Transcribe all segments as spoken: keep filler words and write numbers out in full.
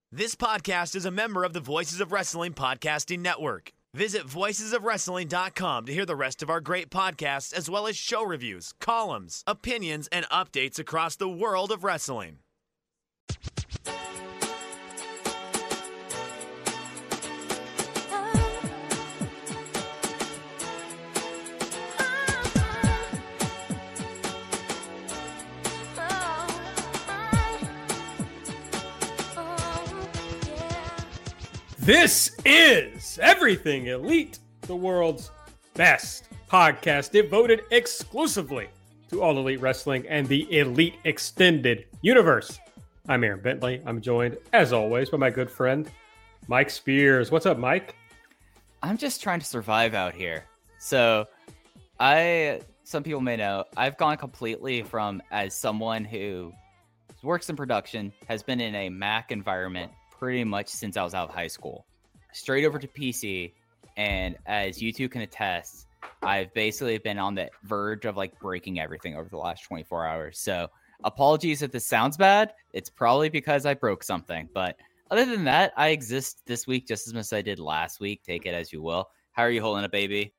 This podcast is a member of the Voices of Wrestling Podcasting Network. Visit voices of wrestling dot com to hear the rest of our great podcasts, as well as show reviews, columns, opinions, and updates across the world of wrestling. This is Everything Elite, the world's best podcast devoted exclusively to all elite wrestling and the elite extended universe. I'm Aaron Bentley. I'm joined, as always, by my good friend, Mike Spears. What's up, Mike? I'm just trying to survive out here. So I, some people may know, I've gone completely from, as someone who works in production, has been in a Mac environment pretty much since I was out of high school, straight over to P C. And as you two can attest, I've basically been on the verge of like breaking everything over the last twenty-four hours. So apologies if this sounds bad. It's probably because I broke something. But other than that, I exist this week just as much as I did last week. Take it as you will. How are you holding up, baby?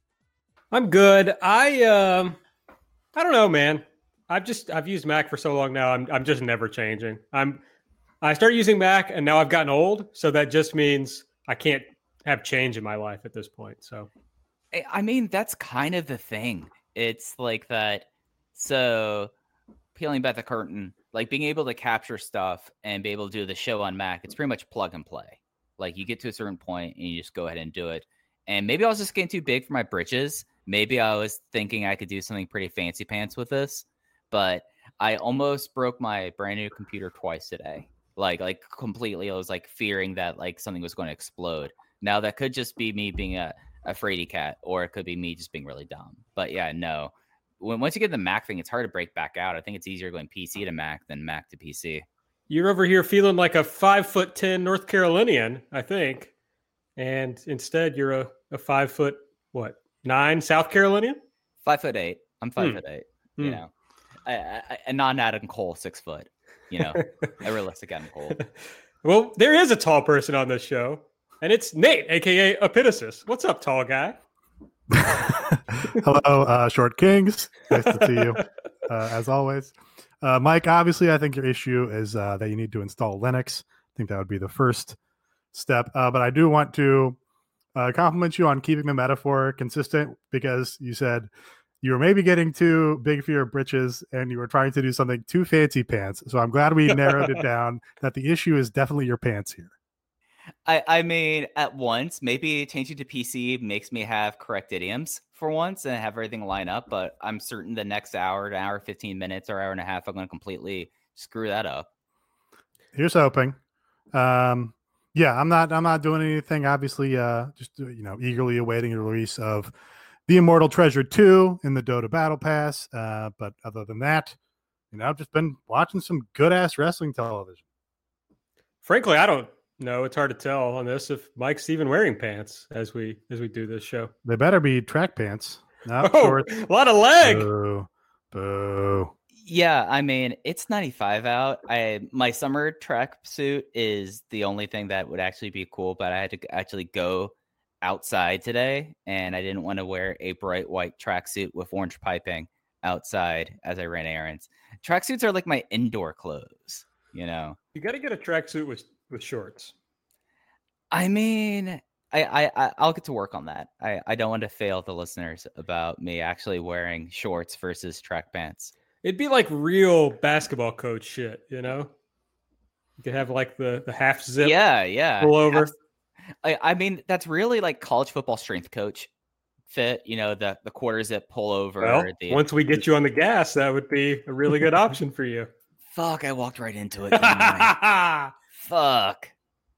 I'm good. I um, I don't know, man. I've just I've used Mac for so long now. I'm I'm just never changing. I'm I started using Mac and now I've gotten old, so that just means I can't have change in my life at this point. So, I mean, that's kind of the thing. It's like that. So, peeling back the curtain, like being able to capture stuff and be able to do the show on Mac, it's pretty much plug and play. Like you get to a certain point and you just go ahead and do it. And maybe I was just getting too big for my britches. Maybe I was thinking I could do something pretty fancy pants with this, but I almost broke my brand new computer twice today. Like, like completely, I was like fearing that like something was going to explode. Now that could just be me being a, a fraidy cat, or it could be me just being really dumb. But yeah, no. When once you get the Mac thing, it's hard to break back out. I think it's easier going P C to Mac than Mac to P C. You're over here feeling like a five foot ten North Carolinian, I think, and instead you're a, a five foot what nine South Carolinian? Five foot eight. I'm five hmm. foot eight. Hmm. You know, a, a, a non-Adam Cole six foot. You know, a realistic Adam Cole. Well, there is a tall person on this show, and it's Nate, aka Epitasis. What's up, tall guy? Hello, uh, Short Kings. Nice to see you, uh, as always. Uh, Mike, obviously, I think your issue is uh, that you need to install Linux. I think that would be the first step. Uh, but I do want to uh, compliment you on keeping the metaphor consistent, because you said you were maybe getting too big for your britches and you were trying to do something too fancy pants. So I'm glad we narrowed it down that the issue is definitely your pants here. I, I mean, at once, maybe changing to P C makes me have correct idioms for once and have everything line up. But I'm certain the next hour to hour, fifteen minutes or hour and a half, I'm going to completely screw that up. Here's hoping. Um, yeah, I'm not, I'm not doing anything. Obviously, uh, just, you know, eagerly awaiting the release of The Immortal Treasure two in the Dota Battle Pass. Uh, but other than that, you know, I've just been watching some good ass wrestling television. Frankly, I don't know. It's hard to tell on this if Mike's even wearing pants as we as we do this show. They better be track pants. Not oh, shorts. A lot of leg. Boo. Boo. Yeah, I mean, it's ninety-five out. I my summer track suit is the only thing that would actually be cool, but I had to actually go outside today, and I didn't want to wear a bright white tracksuit with orange piping outside as I ran errands. Tracksuits are like my indoor clothes, you know. You got to get a tracksuit with with shorts. I mean, I, I I'll get to work on that. I I don't want to fail the listeners about me actually wearing shorts versus track pants. It'd be like real basketball coach shit, you know. You could have like the the half zip. Yeah, yeah. Pull over. I, I mean, that's really like college football strength coach fit, you know, the, the quarter zip pull over. Well, the, once we get you on the gas, that would be a really good option for you. Fuck, I walked right into it. Fuck.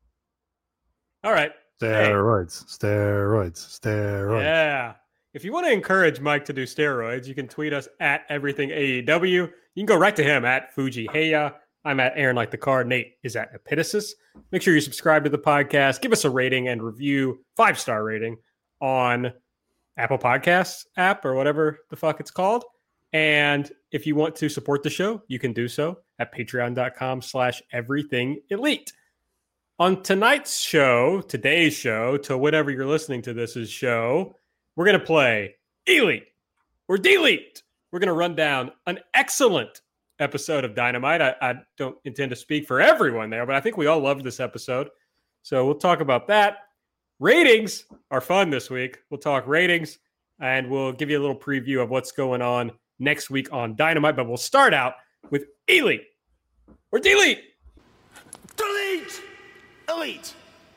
All right. Steroids, hey. steroids, steroids. Yeah. If you want to encourage Mike to do steroids, you can tweet us at everything A E W. You can go right to him at Fuji Heya. I'm at Aaron Like the Car. Nate is at Epitasis. Make sure you subscribe to the podcast. Give us a rating and review, five-star rating on Apple Podcasts app or whatever the fuck it's called. And if you want to support the show, you can do so at patreon.com slash everything elite. On tonight's show, today's show, to whatever you're listening to this is show, we're going to play Elite or Delete. We're going to run down an excellent episode of Dynamite. I, I don't intend to speak for everyone there, but I think we all loved this episode. So we'll talk about that. Ratings are fun this week. We'll talk ratings, and we'll give you a little preview of what's going on next week on Dynamite. But we'll start out with Elite or Delete. Delete! Elite!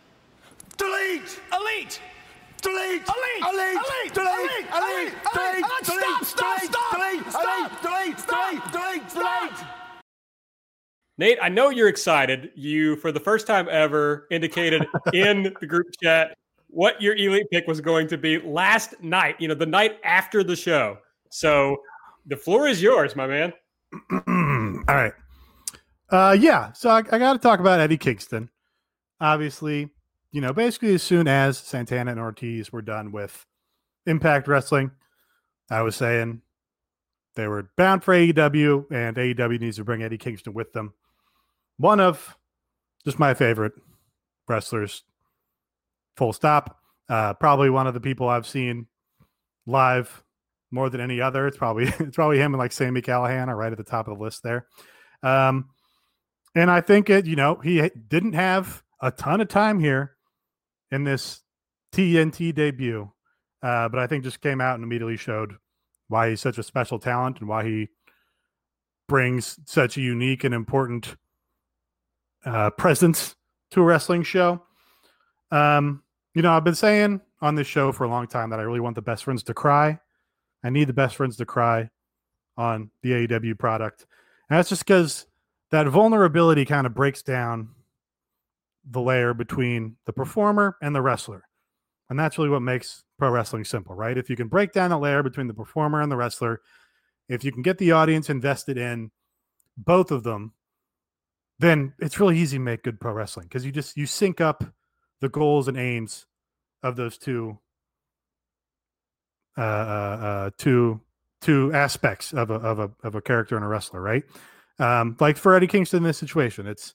Delete! Elite! Delete! Elite! Elite! Delete! Elite! Elite! Delete! Stop! Stop! Stop! Delete! Stop! Delete! Delete! Delete! Delete! Nate, I know you're excited. You, for the first time ever, indicated in the group chat what your Elite pick was going to be last night, you know, the night after the show. So the floor is yours, my man. All right. Uh, yeah, so I, I got to talk about Eddie Kingston. Obviously, you know, basically as soon as Santana and Ortiz were done with Impact Wrestling, I was saying they were bound for A E W, and A E W needs to bring Eddie Kingston with them. One of just my favorite wrestlers, full stop. Uh, probably one of the people I've seen live more than any other. It's probably it's probably him and like Sami Callihan are right at the top of the list there. Um, and I think it, you know, he didn't have a ton of time here in this T N T debut, uh, but I think just came out and immediately showed why he's such a special talent and why he brings such a unique and important uh, presence to a wrestling show. Um, you know, I've been saying on this show for a long time that I really want the best friends to cry. I need the best friends to cry on the A E W product. And that's just because that vulnerability kind of breaks down the layer between the performer and the wrestler. And that's really what makes pro wrestling simple, right? If you can break down the layer between the performer and the wrestler, if you can get the audience invested in both of them, then it's really easy to make good pro wrestling because you just, you sync up the goals and aims of those two, uh, uh, uh two, two aspects of a, of a, of a character and a wrestler, right? Um, like for Eddie Kingston in this situation, it's,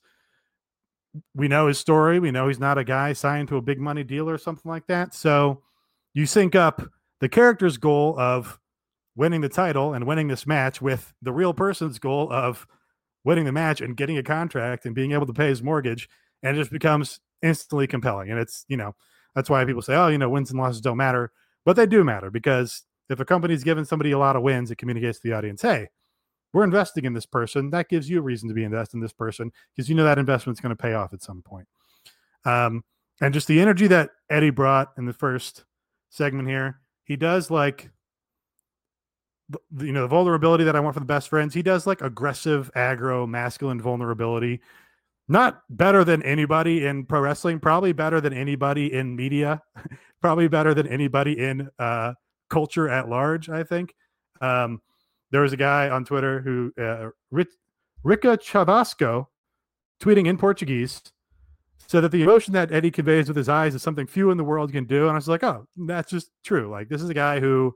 we know his story. We know he's not a guy signed to a big money deal or something like that. So you sync up the character's goal of winning the title and winning this match with the real person's goal of winning the match and getting a contract and being able to pay his mortgage. And it just becomes instantly compelling. And it's, you know, that's why people say, oh, you know, wins and losses don't matter, but they do matter because if a company's giving somebody a lot of wins, it communicates to the audience, hey, we're investing in this person. That gives you a reason to be invested in this person because you know that investment's going to pay off at some point. Um, and just the energy that Eddie brought in the first segment here, he does like, you know, the vulnerability that I want for the best friends. He does like aggressive, aggro, masculine vulnerability. Not better than anybody in pro wrestling, probably better than anybody in media, probably better than anybody in uh, culture at large, I think. Um, There was a guy on Twitter who, uh, Rica Chavasco, tweeting in Portuguese, said that the emotion that Eddie conveys with his eyes is something few in the world can do. And I was like, oh, that's just true. Like, this is a guy who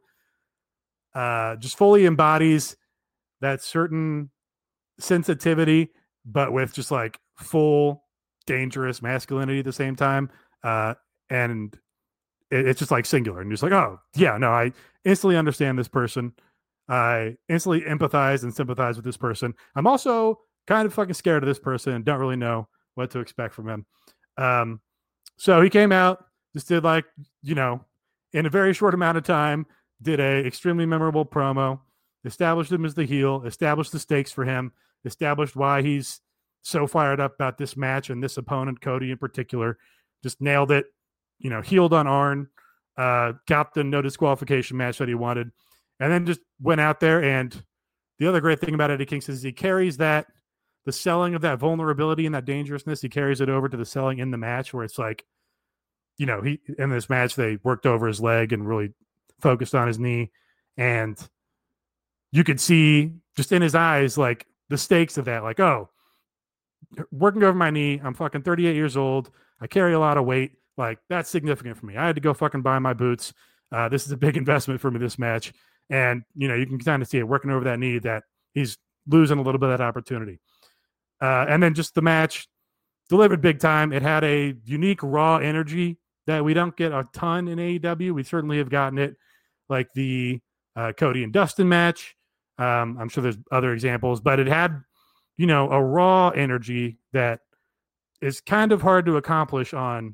uh, just fully embodies that certain sensitivity, but with just like full dangerous masculinity at the same time. Uh, and it, it's just like singular. And you're just like, oh, yeah, no, I instantly understand this person. I instantly empathize and sympathize with this person. I'm also kind of fucking scared of this person and don't really know what to expect from him. Um, so he came out, just did like, you know, in a very short amount of time, did a extremely memorable promo, established him as the heel, established the stakes for him, established why he's so fired up about this match and this opponent, Cody in particular, just nailed it, you know, healed on Arn, uh, got the no disqualification match that he wanted. And then just went out there. And the other great thing about Eddie Kingston is he carries that, the selling of that vulnerability and that dangerousness, he carries it over to the selling in the match where it's like, you know, he in this match, they worked over his leg and really focused on his knee. And you could see just in his eyes, like the stakes of that, like, oh, working over my knee. I'm fucking thirty-eight years old. I carry a lot of weight. Like, that's significant for me. I had to go fucking buy my boots. Uh, this is a big investment for me, this match. And, you know, you can kind of see it working over that knee that he's losing a little bit of that opportunity. Uh, and then just the match, delivered big time. It had a unique raw energy that we don't get a ton in A E W. We certainly have gotten it, like the uh, Cody and Dustin match. Um, I'm sure there's other examples, but it had, you know, a raw energy that is kind of hard to accomplish on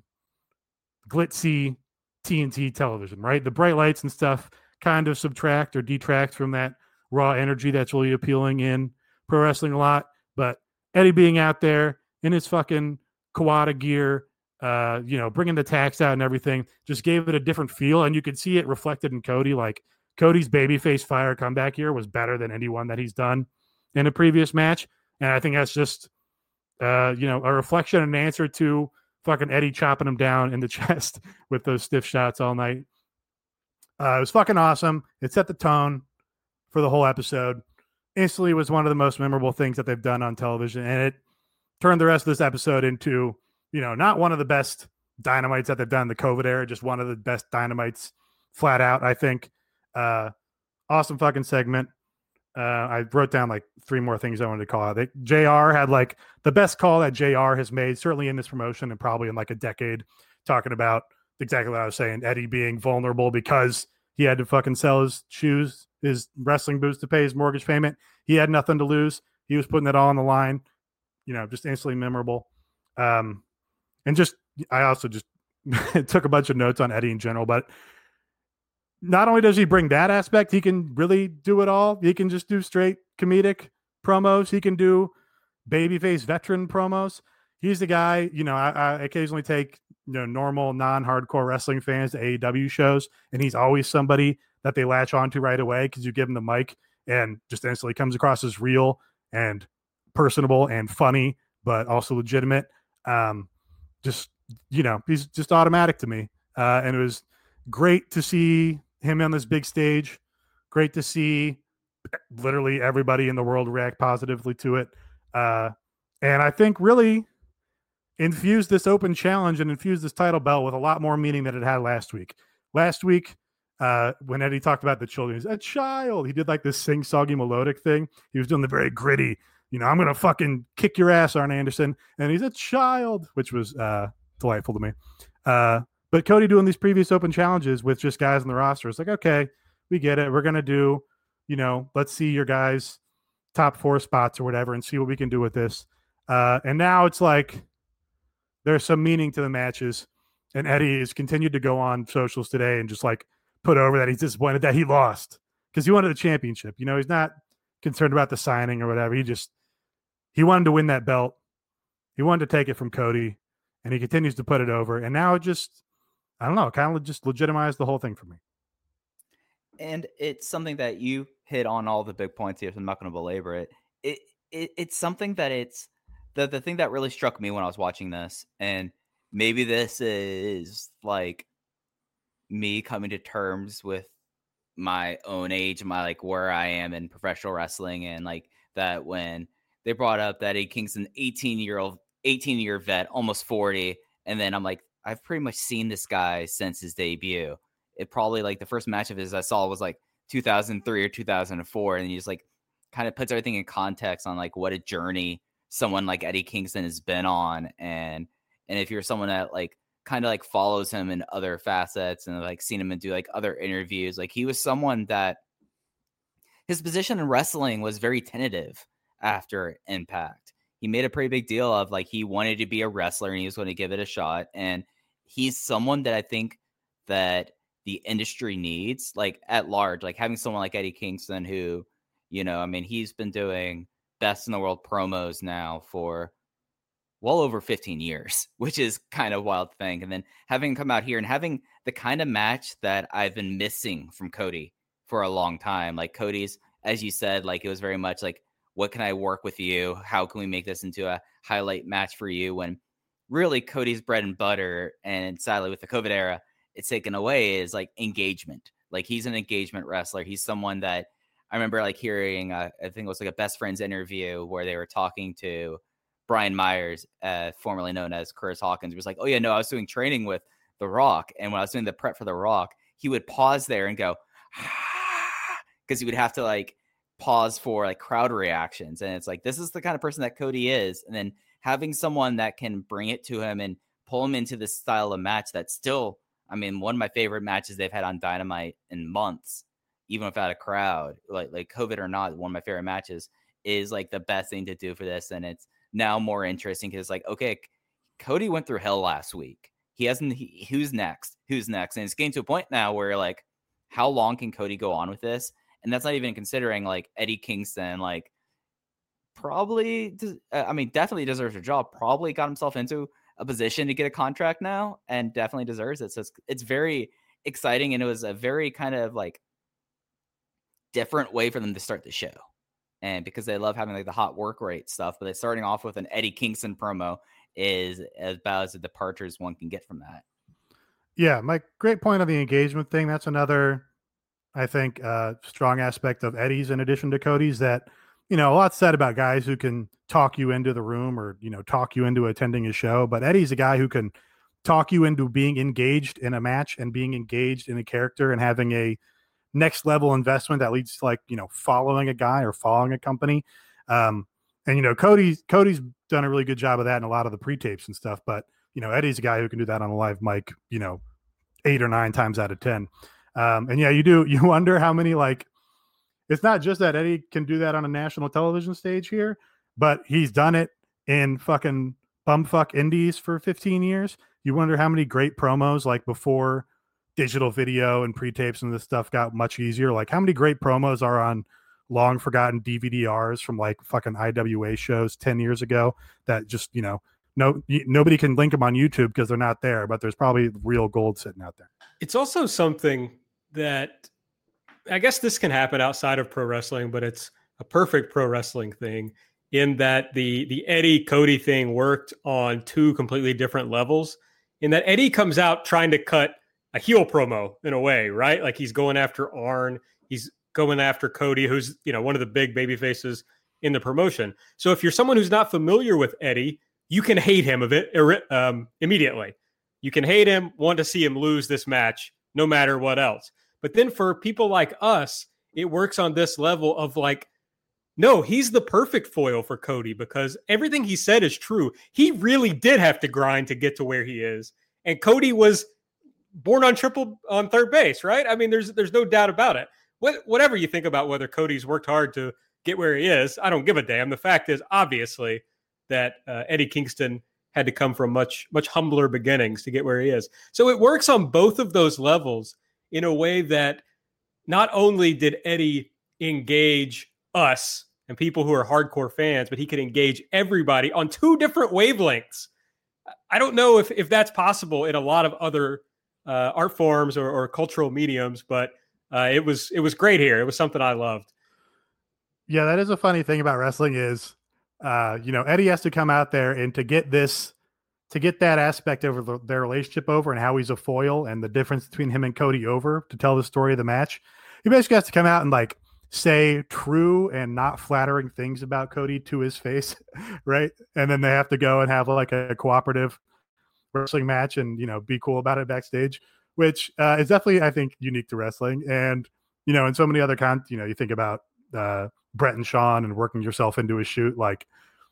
glitzy T N T television, right? The bright lights and stuff kind of subtract or detract from that raw energy that's really appealing in pro wrestling a lot. But Eddie being out there in his fucking Kawada gear, uh, you know, bringing the tax out and everything, just gave it a different feel. And you could see it reflected in Cody. Like Cody's babyface fire comeback here was better than anyone that he's done in a previous match. And I think that's just, uh, you know, a reflection and an answer to fucking Eddie chopping him down in the chest with those stiff shots all night. Uh, it was fucking awesome. It set the tone for the whole episode. Instantly was one of the most memorable things that they've done on television. And it turned the rest of this episode into, you know, not one of the best dynamites that they've done in the COVID era, just one of the best dynamites flat out, I think. Uh, awesome fucking segment. Uh, I wrote down like three more things I wanted to call out. They, J R had like the best call that J R has made, certainly in this promotion and probably in like a decade, talking about exactly what I was saying. Eddie being vulnerable because he had to fucking sell his shoes, his wrestling boots to pay his mortgage payment. He had nothing to lose. He was putting it all on the line, you know, just instantly memorable. Um, and just, I also just took a bunch of notes on Eddie in general, but not only does he bring that aspect, he can really do it all. He can just do straight comedic promos. He can do babyface veteran promos. He's the guy, you know, I, I occasionally take, you know, normal non-hardcore wrestling fans to A E W shows, and he's always somebody that they latch onto right away because you give him the mic and just instantly comes across as real and personable and funny, but also legitimate. Um, just, you know, he's just automatic to me. Uh, and it was great to see him on this big stage. Great to see literally everybody in the world react positively to it. Uh, and I think really infused this open challenge and infused this title belt with a lot more meaning than it had last week. Last week, uh, when Eddie talked about the children, he's a child. He did like this sing-songy melodic thing. He was doing the very gritty, you know, I'm going to fucking kick your ass, Arn Anderson. And he's a child, which was uh, delightful to me. Uh, but Cody doing these previous open challenges with just guys in the roster, it's like, okay, we get it. We're going to do, you know, let's see your guys' top four spots or whatever and see what we can do with this. Uh, and now it's like there's some meaning to the matches. And Eddie has continued to go on socials today and just like put over that he's disappointed that he lost because he wanted a championship. You know, he's not concerned about the signing or whatever. He just, he wanted to win that belt. He wanted to take it from Cody, and he continues to put it over. And now it just, I don't know, kind of just legitimized the whole thing for me. And it's something that you hit on all the big points here, so I'm not going to belabor it. It, it. It's something that it's, the, the thing that really struck me when I was watching this, and maybe this is like me coming to terms with my own age, my like where I am in professional wrestling, and like that when they brought up that Eddie Kingston, eighteen year old, eighteen year vet, almost forty, and then I'm like, I've pretty much seen this guy since his debut. It probably like the first match of his I saw was like two thousand three or two thousand four, and he just like kind of puts everything in context on like what a journey someone like Eddie Kingston has been on, and and if you're someone that like kind of like follows him in other facets and like seen him do like other interviews, like he was someone that his position in wrestling was very tentative after Impact. He made a pretty big deal of like he wanted to be a wrestler and he was going to give it a shot, and he's someone that I think that the industry needs, like at large, like having someone like Eddie Kingston who, you know, I mean, he's been doing best in the world promos now for well over fifteen years, which is kind of wild to think. And then having him come out here and having the kind of match that I've been missing from Cody for a long time. Like Cody's, as you said, like it was very much like, what can I work with you? How can we make this into a highlight match for you? When really Cody's bread and butter, and sadly with the COVID era, it's taken away, is like engagement. Like he's an engagement wrestler. He's someone that I remember like hearing, uh, I think it was like a Best Friends interview where they were talking to Brian Myers, uh, formerly known as Curtis Hawkins. He was like, oh yeah, no, I was doing training with The Rock. And when I was doing the prep for The Rock, he would pause there and go, because he would have to like pause for like crowd reactions. And it's like, this is the kind of person that Cody is. And then having someone that can bring it to him and pull him into this style of match that's still, I mean, one of my favorite matches they've had on Dynamite in months, even without a crowd, like like COVID or not, one of my favorite matches is like the best thing to do for this. And it's now more interesting because like, okay, Cody went through hell last week. He hasn't, he, who's next? Who's next? And it's getting to a point now where like, how long can Cody go on with this? And that's not even considering like Eddie Kingston, like probably, I mean, definitely deserves a job, probably got himself into a position to get a contract now and definitely deserves it. So it's, it's very exciting. And it was a very kind of like different way for them to start the show. And because they love having like the hot work rate stuff, but they're starting off with an Eddie Kingston promo is about as a departure as one can get from that. Yeah, Mike, great point on the engagement thing. That's another, I think, uh, strong aspect of Eddie's in addition to Cody's that, you know, a lot said about guys who can talk you into the room or, you know, talk you into attending a show. But Eddie's a guy who can talk you into being engaged in a match and being engaged in a character and having a next level investment that leads to like, you know, following a guy or following a company. Um, and, you know, Cody, Cody's done a really good job of that in a lot of the pre-tapes and stuff. But, you know, Eddie's a guy who can do that on a live mic, you know, eight or nine times out of ten. Um, and yeah, you do, you wonder how many, like, it's not just that Eddie can do that on a national television stage here, but he's done it in fucking bumfuck indies for fifteen years. You wonder how many great promos, like before digital video and pre-tapes and this stuff got much easier. Like how many great promos are on long forgotten D V D Rs from like fucking I W A shows ten years ago that just, you know, no, nobody can link them on YouTube because they're not there, but there's probably real gold sitting out there. It's also something that I guess this can happen outside of pro wrestling, but it's a perfect pro wrestling thing in that the, the Eddie Cody thing worked on two completely different levels in that Eddie comes out trying to cut a heel promo in a way, right? Like he's going after Arn. He's going after Cody, who's, you know, one of the big baby faces in the promotion. So if you're someone who's not familiar with Eddie, you can hate him of it um, immediately. You can hate him, want to see him lose this match, no matter what else. But then for people like us, it works on this level of like, no, he's the perfect foil for Cody because everything he said is true. He really did have to grind to get to where he is. And Cody was born on triple on third base, right? I mean, there's there's no doubt about it. What, whatever you think about whether Cody's worked hard to get where he is, I don't give a damn. The fact is, obviously, that uh, Eddie Kingston had to come from much, much humbler beginnings to get where he is. So it works on both of those levels in a way that not only did Eddie engage us and people who are hardcore fans, but he could engage everybody on two different wavelengths. I don't know if, if that's possible in a lot of other uh, art forms or, or cultural mediums, but uh, it was it was great here. It was something I loved. Yeah, that is a funny thing about wrestling is, uh, you know, Eddie has to come out there and to get this, to get that aspect of the, their relationship over and how he's a foil and the difference between him and Cody over to tell the story of the match. He basically has to come out and like say true and not flattering things about Cody to his face, right? And then they have to go and have like a cooperative wrestling match and, you know, be cool about it backstage, which uh, is definitely, I think, unique to wrestling. And, you know, in so many other con, you know, you think about uh, Brett and Sean and working yourself into a shoot, like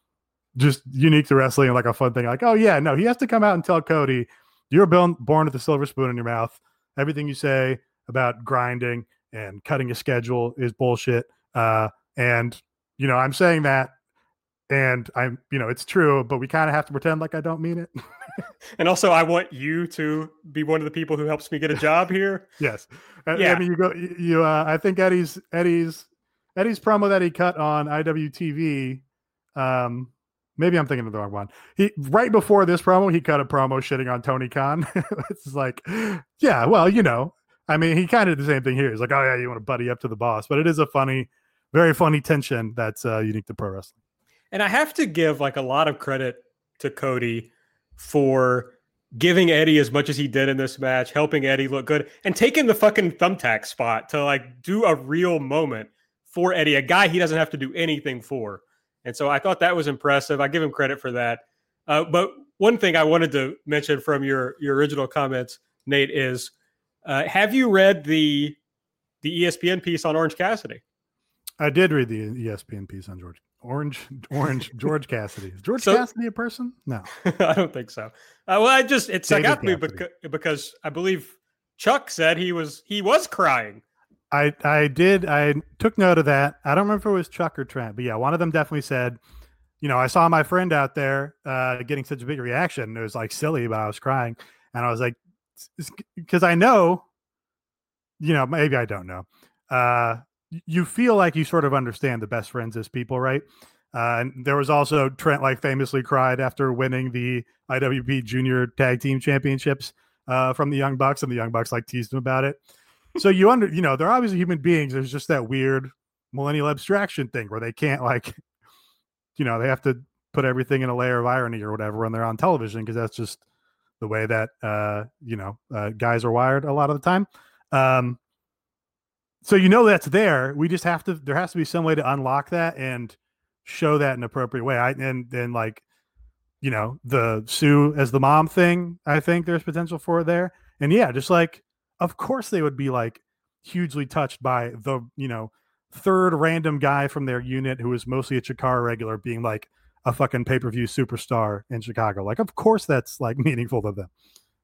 just unique to wrestling and like a fun thing. Like, oh yeah, no, he has to come out and tell Cody, you're born, born with a silver spoon in your mouth. Everything you say about grinding and cutting a schedule is bullshit. Uh, and, you know, I'm saying that and I'm, you know, it's true, but we kind of have to pretend like I don't mean it. And also I want you to be one of the people who helps me get a job here. Yes. Yeah. I mean, you go, you, uh, I think Eddie's, Eddie's, Eddie's promo that he cut on I W T V. Um, maybe I'm thinking of the wrong one. He, right before this promo, he cut a promo shitting on Tony Khan. It's like, yeah, well, you know, I mean, he kind of did the same thing here. He's like, oh yeah, you want to buddy up to the boss, but it is a funny, very funny tension that's uh, unique to pro wrestling. And I have to give like a lot of credit to Cody for giving Eddie as much as he did in this match, helping Eddie look good, and taking the fucking thumbtack spot to like do a real moment for Eddie, a guy he doesn't have to do anything for. And so I thought that was impressive. I give him credit for that. Uh, but one thing I wanted to mention from your, your original comments, Nate, is uh, have you read the the E S P N piece on Orange Cassidy? I did read the E S P N piece on George Orange, Orange George Cassidy. Is George So- Cassidy a person? No. I don't think so. Uh, well, I just it stuck David out to me Cassidy. because, because I believe Chuck said he was he was crying. I I did. I took note of that. I don't remember if it was Chuck or Trent, but yeah, one of them definitely said, you know, I saw my friend out there uh, getting such a big reaction. It was like silly, but I was crying. And I was like, because I know, you know, maybe I don't know. Uh, you feel like you sort of understand the best friends as people, right? Uh, and there was also Trent like famously cried after winning the I W P Junior Tag Team Championships uh, from the Young Bucks, and the Young Bucks like teased him about it. So you under, you know, they're obviously human beings. There's just that weird millennial abstraction thing where they can't like, you know, they have to put everything in a layer of irony or whatever when they're on television, because that's just the way that, uh, you know, uh, guys are wired a lot of the time. Um, so, you know, that's there. We just have to, there has to be some way to unlock that and show that in an appropriate way. I, and then like, you know, the Sue as the mom thing, I think there's potential for there. And yeah, just like, of course they would be like hugely touched by the, you know, third random guy from their unit who is mostly a Chikara regular being like a fucking pay-per-view superstar in Chicago. Like, of course that's like meaningful to them.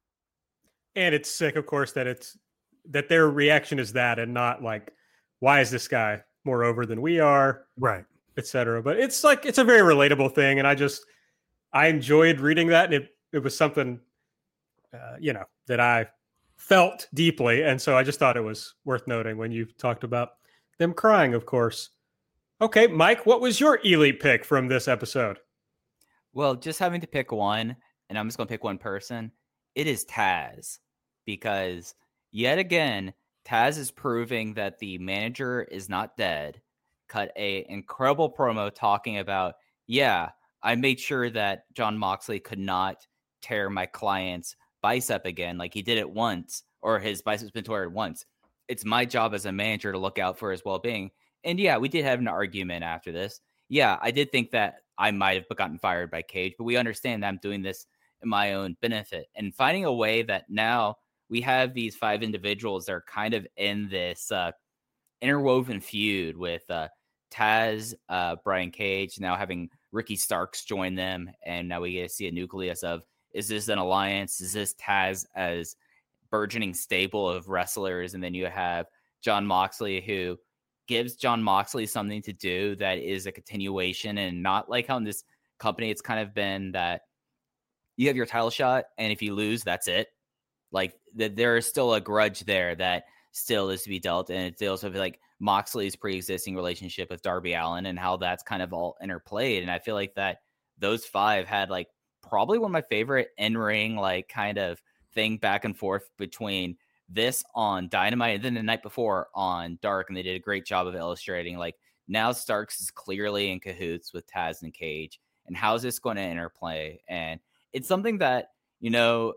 And it's sick, of course, that it's that their reaction is that and not like, why is this guy more over than we are? Right. Et cetera. But it's like, it's a very relatable thing. And I just, I enjoyed reading that. And it, it was something, uh, you know, that I felt deeply. And so I just thought it was worth noting when you talked about them crying, of course. Okay, Mike, what was your elite pick from this episode? Well, just having to pick one, and I'm just going to pick one person, it is Taz. Because yet again, Taz is proving that the manager is not dead. Cut a incredible promo talking about, yeah, I made sure that Jon Moxley could not tear my client's bicep again, like he did it once, or his bicep's been torn once. It's my job as a manager to look out for his well-being. And yeah, we did have an argument after this. Yeah, I did think that I might have gotten fired by Cage, but we understand that I'm doing this in my own benefit. And finding a way that now we have these five individuals that are kind of in this uh, interwoven feud with uh, Taz, uh, Brian Cage, now having Ricky Starks join them. And now we get to see a nucleus of, is this an alliance? Is this Taz as burgeoning stable of wrestlers? And then you have Jon Moxley, who gives Jon Moxley something to do that is a continuation, and not like how in this company it's kind of been that you have your title shot, and if you lose, that's it. Like that, there is still a grudge there that still is to be dealt, and it's also like Moxley's pre-existing relationship with Darby Allin and how that's kind of all interplayed. And I feel like that those five had like probably one of my favorite in-ring like kind of thing back and forth between this on Dynamite and then the night before on Dark, and they did a great job of illustrating like now Starks is clearly in cahoots with Taz and Cage, and how's this going to interplay? And it's something that, you know,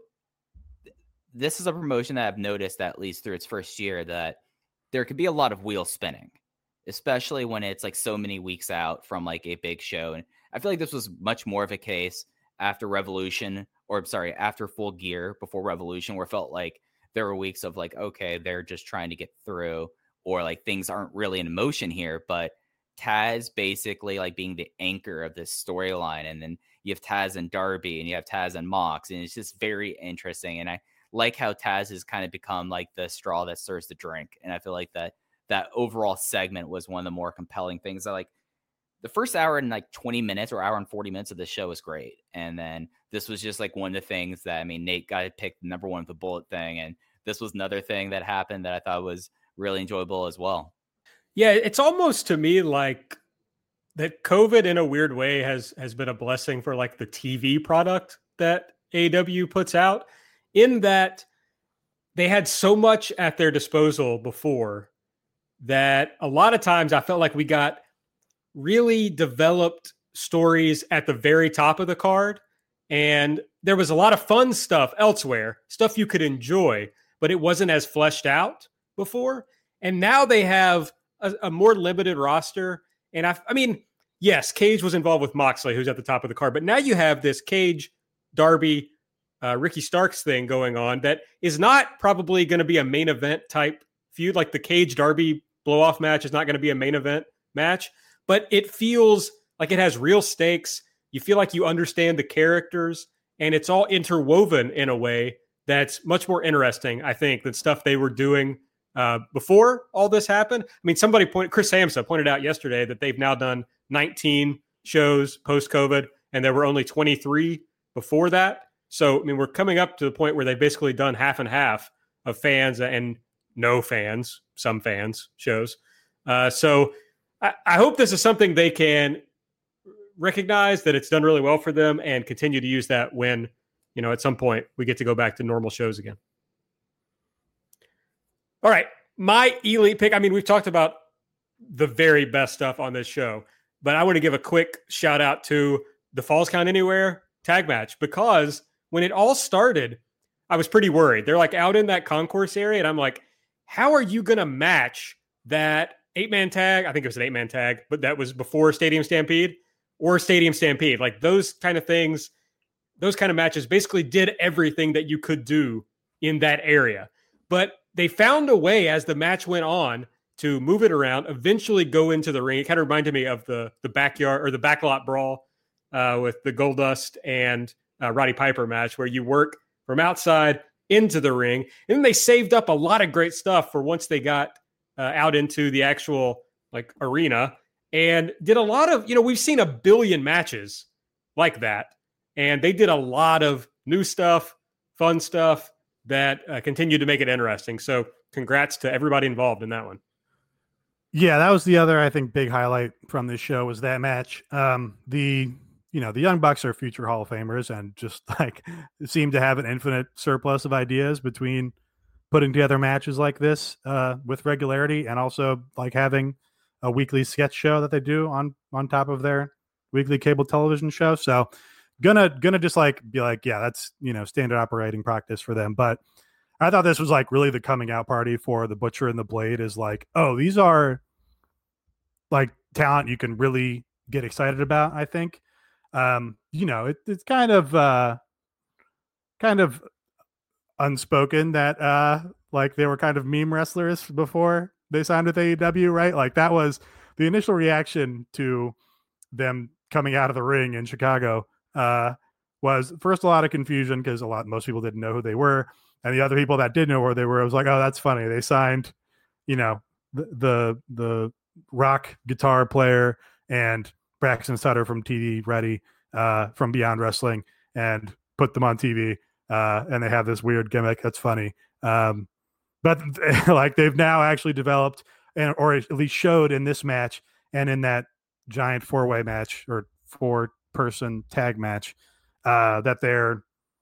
this is a promotion that I've noticed, at least through its first year, that there could be a lot of wheel spinning, especially when it's like so many weeks out from like a big show. And I feel like this was much more of a case after Revolution, or I'm sorry, after Full Gear before Revolution, where it felt like there were weeks of like, okay, they're just trying to get through, or like things aren't really in motion here. But Taz basically like being the anchor of this storyline. And then you have Taz and Darby, and you have Taz and Mox, and it's just very interesting. And I like how Taz has kind of become like the straw that stirs the drink. And I feel like that that overall segment was one of the more compelling things. I like the first hour and like twenty minutes or hour and forty minutes of the show was great. And then this was just like one of the things that, I mean, Nate got picked number one with the bullet thing. And this was another thing that happened that I thought was really enjoyable as well. Yeah, it's almost to me like that COVID in a weird way has has been a blessing for like the T V product that A E W puts out, in that they had so much at their disposal before that a lot of times I felt like we got really developed stories at the very top of the card, and there was a lot of fun stuff elsewhere, stuff you could enjoy, but it wasn't as fleshed out before. And now they have a, a more limited roster. And I, I mean, yes, Cage was involved with Moxley, who's at the top of the card, but now you have this Cage, Darby, uh, Ricky Starks thing going on that is not probably going to be a main event type feud. Like the Cage Darby blow off match is not going to be a main event match, but it feels like it has real stakes. You feel like you understand the characters, and it's all interwoven in a way that's much more interesting, I think, than stuff they were doing uh, before all this happened. I mean, somebody pointed, Chris Samsa pointed out yesterday that they've now done nineteen shows post-COVID, and there were only twenty-three before that. So, I mean, we're coming up to the point where they've basically done half and half of fans and no fans, some fans shows. Uh, so I, I hope this is something they can recognize, that it's done really well for them, and continue to use that when, you know, at some point we get to go back to normal shows again. All right. My elite pick. I mean, we've talked about the very best stuff on this show, but I want to give a quick shout out to the Falls Count Anywhere tag match, because when it all started, I was pretty worried. They're like out in that concourse area, and I'm like, how are you going to match that eight-man tag? I think it was an eight-man tag, but that was before Stadium Stampede or Stadium Stampede. Like those kind of things, those kind of matches basically did everything that you could do in that area. But they found a way as the match went on to move it around, eventually go into the ring. It kind of reminded me of the, the backyard or the backlot brawl uh, with the Goldust and uh, Roddy Piper match, where you work from outside into the ring. And then they saved up a lot of great stuff for once they got uh, out into the actual like arena, and did a lot of, you know, we've seen a billion matches like that. And they did a lot of new stuff, fun stuff that uh, continued to make it interesting. So congrats to everybody involved in that one. Yeah, that was the other, I think, big highlight from this show was that match. Um, the, you know, the Young Bucks are future Hall of Famers, and just like seem to have an infinite surplus of ideas between putting together matches like this uh, with regularity, and also like having a weekly sketch show that they do on, on top of their weekly cable television show. So gonna, gonna just like be like, yeah, that's, you know, standard operating practice for them. But I thought this was like really the coming out party for the Butcher and the Blade, is like, oh, these are like talent you can really get excited about. I think, um, you know, it, it's kind of, uh, kind of unspoken that, uh, like they were kind of meme wrestlers before they signed with A E W, right? Like that was the initial reaction to them coming out of the ring in Chicago, uh, was first a lot of confusion, because a lot, most people didn't know who they were. And the other people that did know where they were, it was like, oh, that's funny. They signed, you know, the, the, the rock guitar player and Braxton Sutter from T V Ready, uh, from Beyond Wrestling, and put them on T V. Uh, and they have this weird gimmick. That's funny. Um, but like they've now actually developed, and or at least showed in this match and in that giant four-way match or four-person tag match, uh, that they're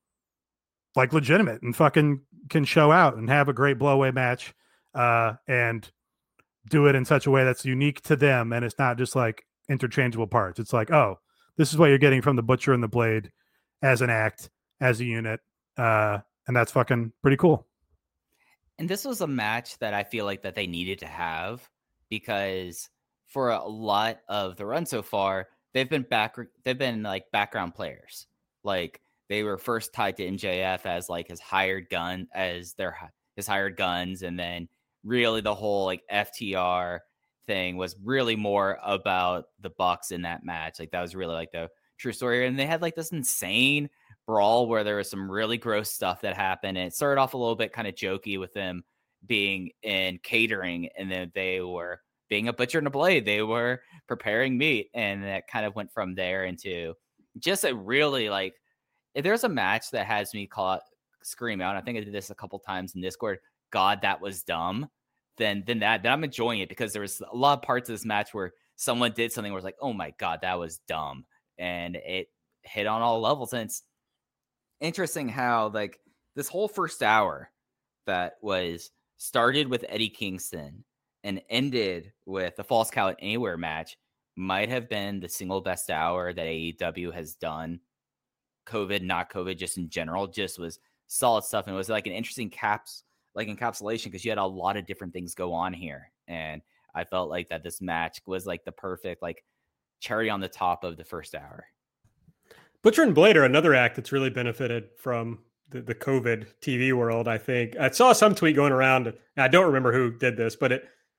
like legitimate and fucking can show out and have a great blowaway match, uh, and do it in such a way that's unique to them. And it's not just like interchangeable parts. It's like, oh, this is what you're getting from the Butcher and the Blade as an act, as a unit. Uh, and that's fucking pretty cool. And this was a match that I feel like that they needed to have, because for a lot of the run so far, they've been back, they've been like background players. Like they were first tied to M J F as like his hired gun, as their his hired guns, and then really the whole like F T R thing was really more about the Bucks in that match. Like that was really like the true story. And they had like this insane brawl where there was some really gross stuff that happened. And it started off a little bit kind of jokey with them being in catering, and then they were being a Butcher and a Blade. They were preparing meat, and that kind of went from there into just a really like, if there's a match that has me call out, scream out, I think I did this a couple times in Discord, God, that was dumb, then then that then I'm enjoying it, because there was a lot of parts of this match where someone did something where it's like, oh my God, that was dumb. And it hit on all levels. And it's interesting how like this whole first hour that was started with Eddie Kingston and ended with the Falls Count Anywhere match might have been the single best hour that A E W has done. COVID, not COVID, just in general, just was solid stuff. And it was like an interesting caps, like encapsulation, because you had a lot of different things go on here. And I felt like that this match was like the perfect, like cherry on the top of the first hour. Butcher and Blade are another act that's really benefited from the, the COVID T V world, I think. I saw some tweet going around, and I don't remember who did this, but it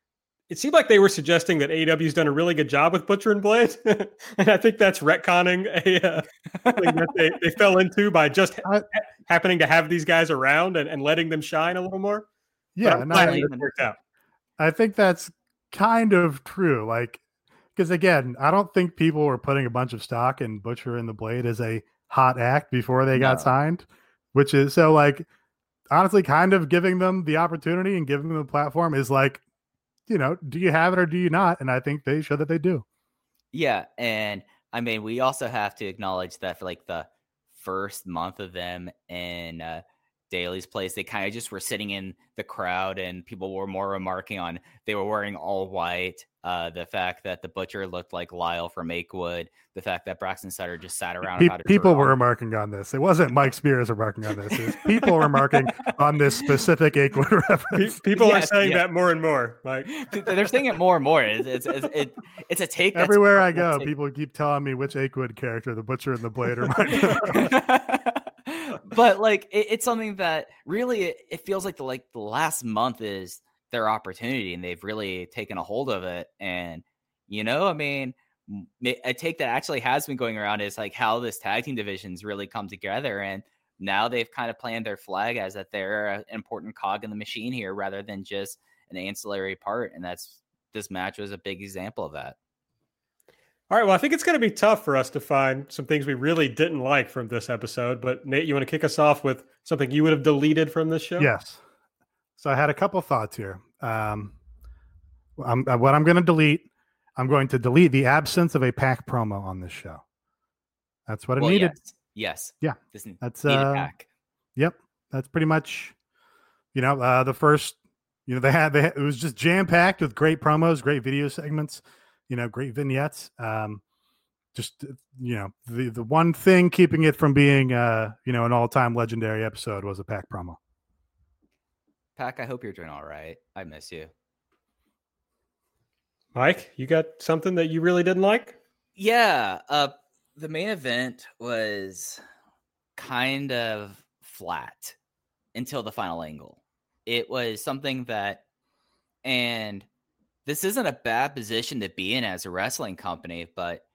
it seemed like they were suggesting that A E W's done a really good job with Butcher and Blade. And I think that's retconning a uh, thing that they, they fell into by just ha- happening to have these guys around and, and letting them shine a little more. Yeah, no, I, it worked out. I think that's kind of true. Like, because again, I don't think people were putting a bunch of stock in Butcher and the Blade as a hot act before they got No. signed, which is so like honestly kind of giving them the opportunity and giving them the platform is like, you know, do you have it or do you not? And I think they show that they do. Yeah, and I mean, we also have to acknowledge that for like the first month of them in uh, Daly's place, they kind of just were sitting in the crowd, and people were more remarking on they were wearing all white. Uh, the fact that the Butcher looked like Lyle from Akewood, the fact that Braxton Sutter just sat around. Pe- without a people shirt were on. remarking on this. It wasn't Mike Spears remarking on this. It was people remarking on this specific Akewood Pe- reference. People are Yes, saying yeah. that more and more. Like, They're saying it more and more. It's it's it's, it, it's a take. that's Everywhere I powerful go, take. people keep telling me which Akewood character, the Butcher and the Blade, remind me of. But like it, it's something that really it, it feels like the like the last month is their opportunity, and they've really taken a hold of it. And you know, I mean, m- a take that actually has been going around is like how this tag team division's really come together, and now they've kind of planted their flag as that they're an important cog in the machine here, rather than just an ancillary part. And that's this match was a big example of that. all right, well, I think it's going to be tough for us to find some things we really didn't like from this episode. But Nate, you want to kick us off with something you would have deleted from this show? Yes. So I had a couple thoughts here. Um, I'm, uh, what I'm going to delete, I'm going to delete the absence of a Pac promo on this show. That's what it Well, needed. yes, yes, Yeah, this that's, needed uh, back. Yep, that's pretty much, you know, uh, the first, you know, they had, they had, it was just jam packed with great promos, great video segments, you know, great vignettes. Um, just, you know, the, the one thing keeping it from being, uh, you know, an all time legendary episode was a Pac promo. Pac, I hope you're doing all right. I miss you. Mike, you got something that you really didn't like? Yeah, uh, the main event was kind of flat until the final angle. It was something that, and this isn't a bad position to be in as a wrestling company, but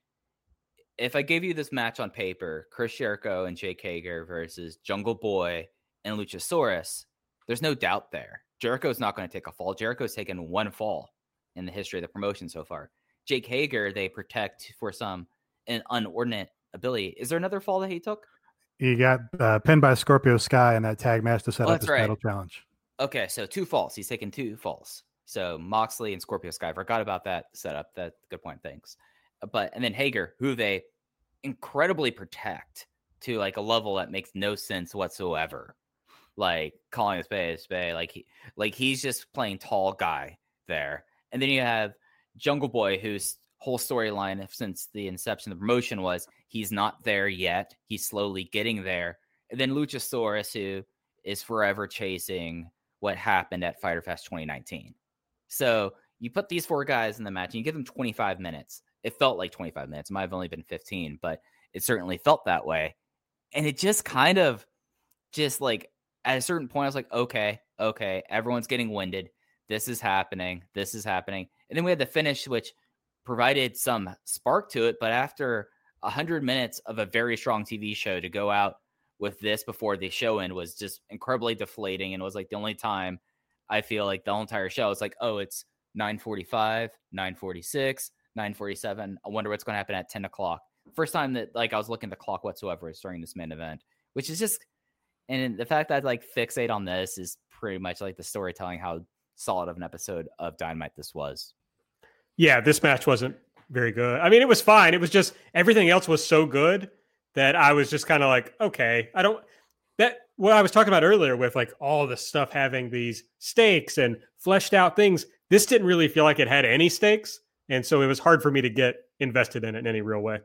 if I gave you this match on paper, Chris Jericho and Jake Hager versus Jungle Boy and Luchasaurus, there's no doubt there. Jericho's not going to take a fall. Jericho's taken one fall in the history of the promotion so far. Jake Hager, they protect for some an unordinate ability. Is there another fall that he took? He got uh, pinned by Scorpio Sky in that tag match to set Oh, up that's his right. title challenge. Okay, so two falls. He's taken two falls. So Moxley and Scorpio Sky. Forgot about that setup. That good point. Thanks. But and then Hager, who they incredibly protect to like a level that makes no sense whatsoever. Like calling a spade a spade. Like he, like he's just playing tall guy there. And then you have Jungle Boy, whose whole storyline since the inception of the promotion was he's not there yet. He's slowly getting there. And then Luchasaurus, who is forever chasing what happened at Fyter Fest twenty nineteen. So you put these four guys in the match and you give them twenty-five minutes. It felt like twenty-five minutes. It might have only been fifteen, but it certainly felt that way. And it just kind of just like at a certain point, I was like, okay, okay, everyone's getting winded. This is happening. This is happening. And then we had the finish, which provided some spark to it. But after one hundred minutes of a very strong T V show to go out with this before the show end was just incredibly deflating. And it was like the only time I feel like the whole entire show is like, oh, it's nine forty-five, nine forty-six, nine forty-seven. I wonder what's going to happen at ten o'clock. First time that like I was looking at the clock whatsoever is during this main event, which is just, and the fact that I like fixate on this is pretty much like the storytelling, how solid of an episode of Dynamite this was. Yeah, this match wasn't very good. I mean, it was fine. It was just everything else was so good that I was just kind of like, okay, I don't, that what I was talking about earlier with like all this stuff having these stakes and fleshed out things. This didn't really feel like it had any stakes. And so it was hard for me to get invested in it in any real way.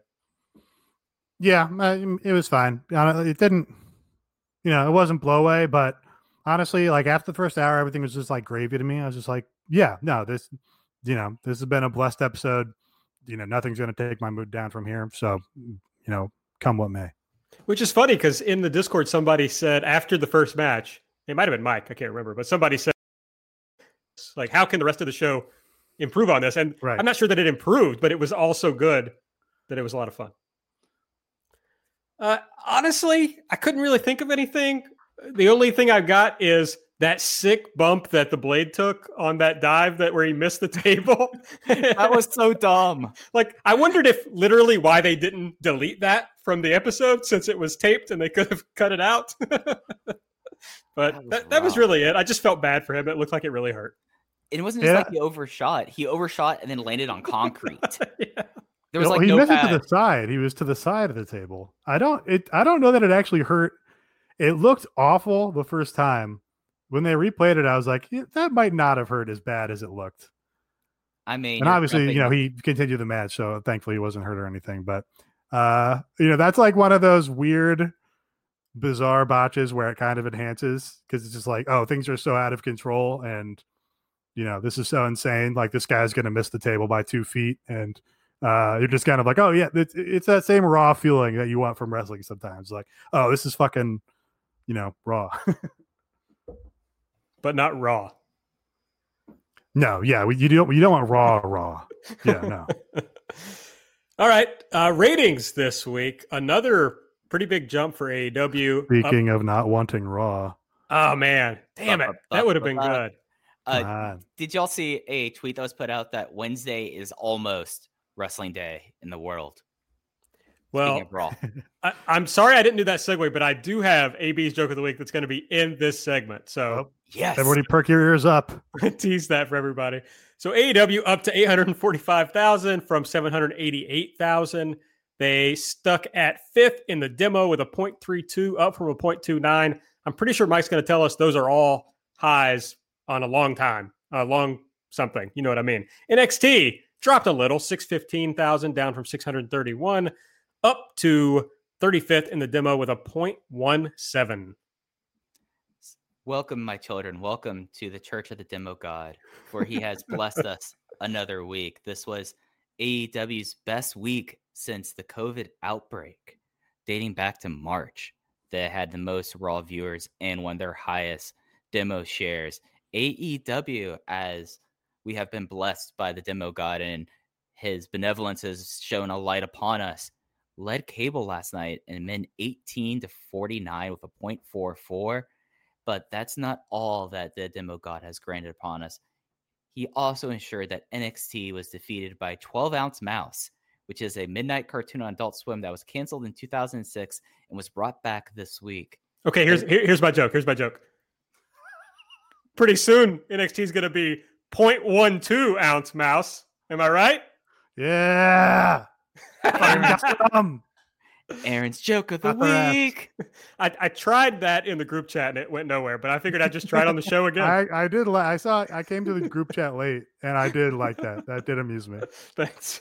Yeah, uh, it was fine. Uh, It didn't, you know, it wasn't blow away, but honestly, like after the first hour, everything was just like gravy to me. I was just like, yeah, no, this, you know, this has been a blessed episode. You know, nothing's going to take my mood down from here. So, you know, come what may. Which is funny because in the Discord, somebody said after the first match, it might have been Mike, I can't remember, but somebody said, like, how can the rest of the show improve on this. And Right. I'm not sure that it improved, but it was all so good that it was a lot of fun. Uh, honestly, I couldn't really think of anything. The only thing I've got is that sick bump that the Blade took on that dive that where he missed the table. That was so dumb. Like, I wondered if literally why they didn't delete that from the episode since it was taped and they could have cut it out. But That was that, that was rough. really it. I just felt bad for him. It looked like it really hurt. It wasn't just Yeah. like he overshot. He overshot and then landed on concrete. Yeah. There was No, like he no missed it pad. to the side. He was to the side of the table. I don't it I don't know that it actually hurt. It looked awful the first time. When they replayed it, I was like, "Yeah, that might not have hurt as bad as it looked." I mean, And you're obviously, jumping- you know, he continued the match, so thankfully he wasn't hurt or anything. But uh, you know, that's like one of those weird, bizarre botches where it kind of enhances because it's just like, oh, things are so out of control, and you know, this is so insane. Like this guy's gonna miss the table by two feet, and uh, you're just kind of like, oh yeah, it's, it's that same raw feeling that you want from wrestling sometimes. Like, oh, this is fucking, you know, raw. But not raw. No, yeah, we, you don't you don't want raw raw. Yeah, no. All right. Uh, ratings this week. Another pretty big jump for A E W. Up- Speaking of not wanting raw, oh, man. Damn it. That would have been good. Uh, come on. did y'all see a tweet that was put out that Wednesday is almost Wrestling Day in the world? Well, Speaking of Raw. I, I'm sorry I didn't do that segue, but I do have A B's joke of the week that's going to be in this segment. So Yes. Everybody perk your ears up. tease that for everybody. So A E W up to eight hundred forty-five thousand from seven hundred eighty-eight thousand. They stuck at fifth in the demo with a point three two, up from a point two nine. I'm pretty sure Mike's going to tell us those are all highs on a long time, a long something. You know what I mean? N X T dropped a little, six hundred fifteen thousand, down from six hundred thirty-one, up to thirty-fifth in the demo with a point one seven. Welcome, my children. Welcome to the Church of the Demo God, where he has blessed us another week. This was A E W's best week since the COVID outbreak, dating back to March. They had the most Raw viewers and one of their highest demo shares. A E W, as we have been blessed by the Demo God and his benevolence has shown a light upon us, led cable last night and men eighteen to forty-nine with a point four four. But that's not all that the Demo God has granted upon us. He also ensured that N X T was defeated by twelve Ounce Mouse, which is a midnight cartoon on Adult Swim that was canceled in two thousand six and was brought back this week. Okay, here's here, here's my joke. Here's my joke. Pretty soon, N X T is going to be point one two ounce mouse. Am I right? Yeah. um, Aaron's joke of the Upper ass. week. I, I tried that in the group chat and it went nowhere, but I figured I'd just try it on the show again. I, I did. Li- I saw. I came to the group chat late, and I did like that. That did amuse me. Thanks.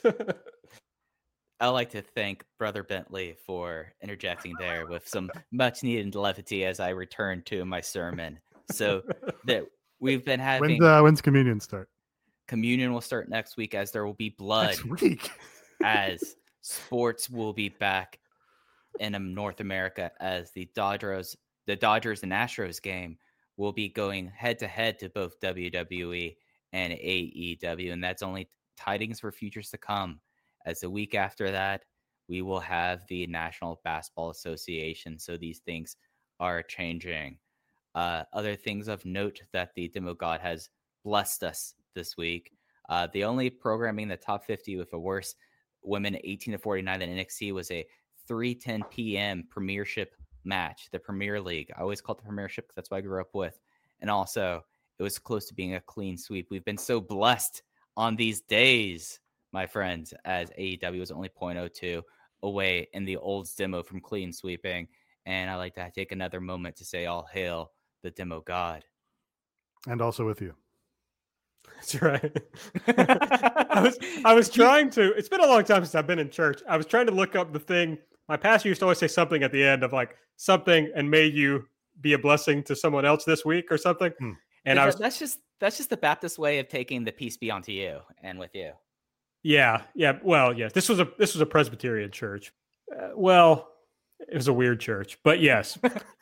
I'd like to thank Brother Bentley for interjecting there with some much needed levity as I return to my sermon. So that we've been having When's uh, when's communion start? communion will start next week as there will be blood, Next week. as sports will be back in um, North America, as the Dodgers, the Dodgers and Astros game will be going head to head to both W W E and A E W, and that's only tidings for futures to come. As the week after that, we will have the National Basketball Association. So these things are changing. Uh, other things of note that the Demo God has blessed us this week. Uh, the only programming in the top fifty with a worse women eighteen to forty-nine than N X T was a three ten p.m. Premiership match, the Premier League. I always call it the Premiership because that's what I grew up with. And also, it was close to being a clean sweep. We've been so blessed on these days, my friends, as A E W was only point oh two away in the old demo from clean sweeping. And I like to take another moment to say all hail the Demo God. And also with you. That's right. I was I was trying to. It's been a long time since I've been in church. I was trying to look up the thing. My pastor used to always say something at the end of like something, and may you be a blessing to someone else this week or something. Hmm. And That- I was that's just that's just the Baptist way of taking the peace be unto you and with you. yeah yeah. Well, yes. This was a this was a Presbyterian church. Uh, well, it was a weird church, but yes.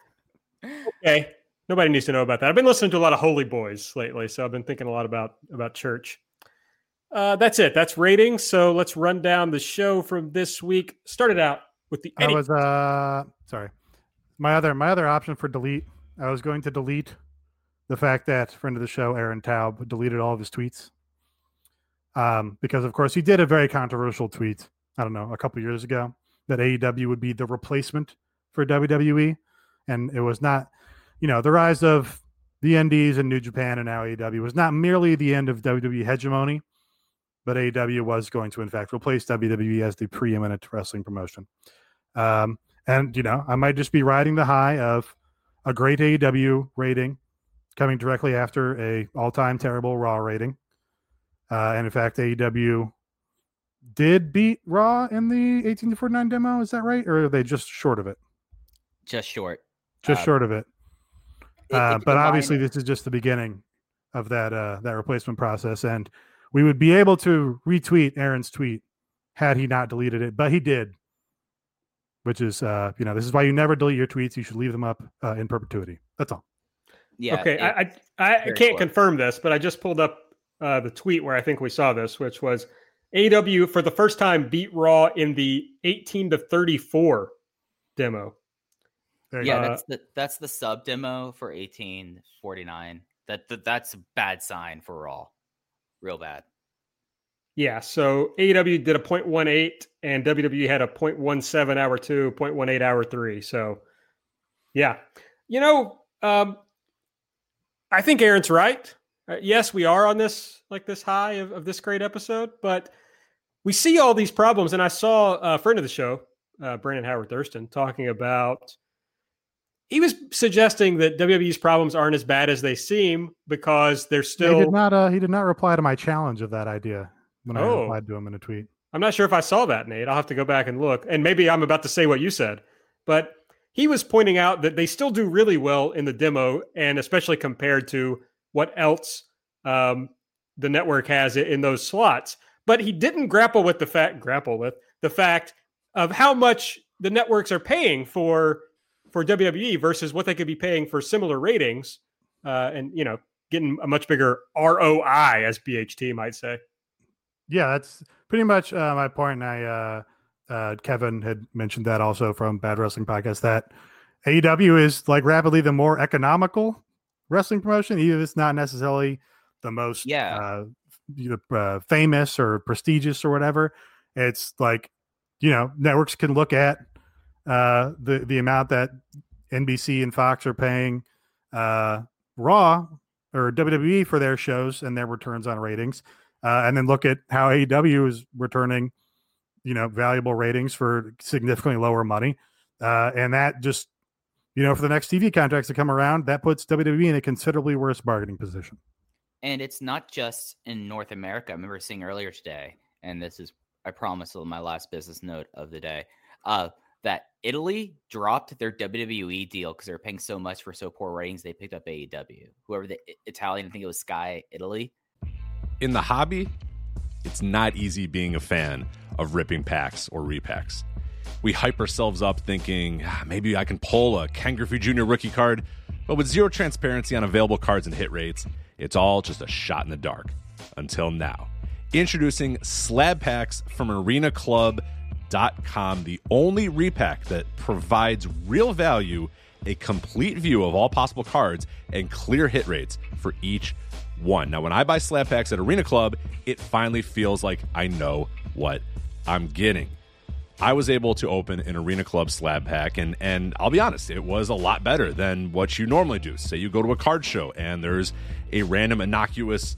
Okay. Nobody needs to know about that. I've been listening to a lot of Holy Boys lately, so I've been thinking a lot about about church. Uh, that's it. That's ratings. So let's run down the show from this week. Started out with the I Eddie. was uh sorry. My other my other option for delete. I was going to delete the fact that friend of the show Aaron Taub deleted all of his tweets. Um, because of course he did a very controversial tweet. I don't know, a couple years ago, that A E W would be the replacement for W W E, and it was not. You know, the rise of the Indies and New Japan and now A E W was not merely the end of W W E hegemony, but A E W was going to, in fact, replace W W E as the preeminent wrestling promotion. Um, and, you know, I might just be riding the high of a great A E W rating coming directly after a all-time terrible Raw rating. Uh, and, in fact, A E W did beat Raw in the eighteen to forty-nine demo. Is that right? Or are they just short of it? Just short. Just Uh, short of it. It- Uh, it's but a obviously, minor- this is just the beginning of that uh, that replacement process, and we would be able to retweet Aaron's tweet had he not deleted it, but he did. Which is, uh, you know, this is why you never delete your tweets. You should leave them up uh, in perpetuity. That's all. yeah. okay, it- I I, I very can't close. confirm this, but I just pulled up uh, the tweet where I think we saw this, which was A E W for the first time beat Raw in the eighteen to thirty-four demo. There you yeah, go. that's the that's the sub demo for eighteen forty-nine. That, that that's a bad sign for Raw. Real bad. Yeah, so A E W did a point one eight and W W E had a point one seven hour two, point one eight hour three. So, yeah. You know, um, I think Aaron's right. Uh, yes, we are on this, like this high of, of this great episode, but we see all these problems. And I saw a friend of the show, uh, Brandon Howard Thurston, talking about, he was suggesting that W W E's problems aren't as bad as they seem because they're He still, did not. Uh, he did not reply to my challenge of that idea when I Oh. replied to him in a tweet. I'm not sure if I saw that, Nate. I'll have to go back and look. And maybe I'm about to say what you said. But he was pointing out that they still do really well in the demo, and especially compared to what else um, the network has in those slots. But he didn't grapple with the fact, grapple with the fact of how much the networks are paying for for W W E versus what they could be paying for similar ratings, uh, and you know, getting a much bigger R O I, as B H T might say. Yeah, that's pretty much uh, my point. And I, uh, uh, Kevin had mentioned that also from Bad Wrestling Podcast, that A E W is like rapidly the more economical wrestling promotion, even if it's not necessarily the most Yeah. uh, you know, uh, famous or prestigious or whatever. It's like, you know, networks can look at uh, the the amount that N B C and Fox are paying uh, Raw or W W E for their shows and their returns on ratings. Uh, and then look at how A E W is returning, you know, valuable ratings for significantly lower money. Uh, and that just, you know, for the next T V contracts to come around, that puts W W E in a considerably worse bargaining position. And it's not just in North America. I remember seeing earlier today, and this is, I promise, my last business note of the day, uh, that Italy dropped their W W E deal because they were paying so much for so poor ratings. They picked up A E W. Whoever the I- Italian, I think it was Sky Italy. In the hobby, it's not easy being a fan of ripping packs or repacks. We hype ourselves up thinking, ah, maybe I can pull a Ken Griffey Junior rookie card, but with zero transparency on available cards and hit rates, it's all just a shot in the dark. Until now. Introducing Slab Packs from Arena Club dot com, the only repack that provides real value, a complete view of all possible cards, and clear hit rates for each one. Now, when I buy Slab Packs at Arena Club, it finally feels like I know what I'm getting. I was able to open an Arena Club slab pack, and and I'll be honest, it was a lot better than what you normally do. Say you go to a card show, and there's a random innocuous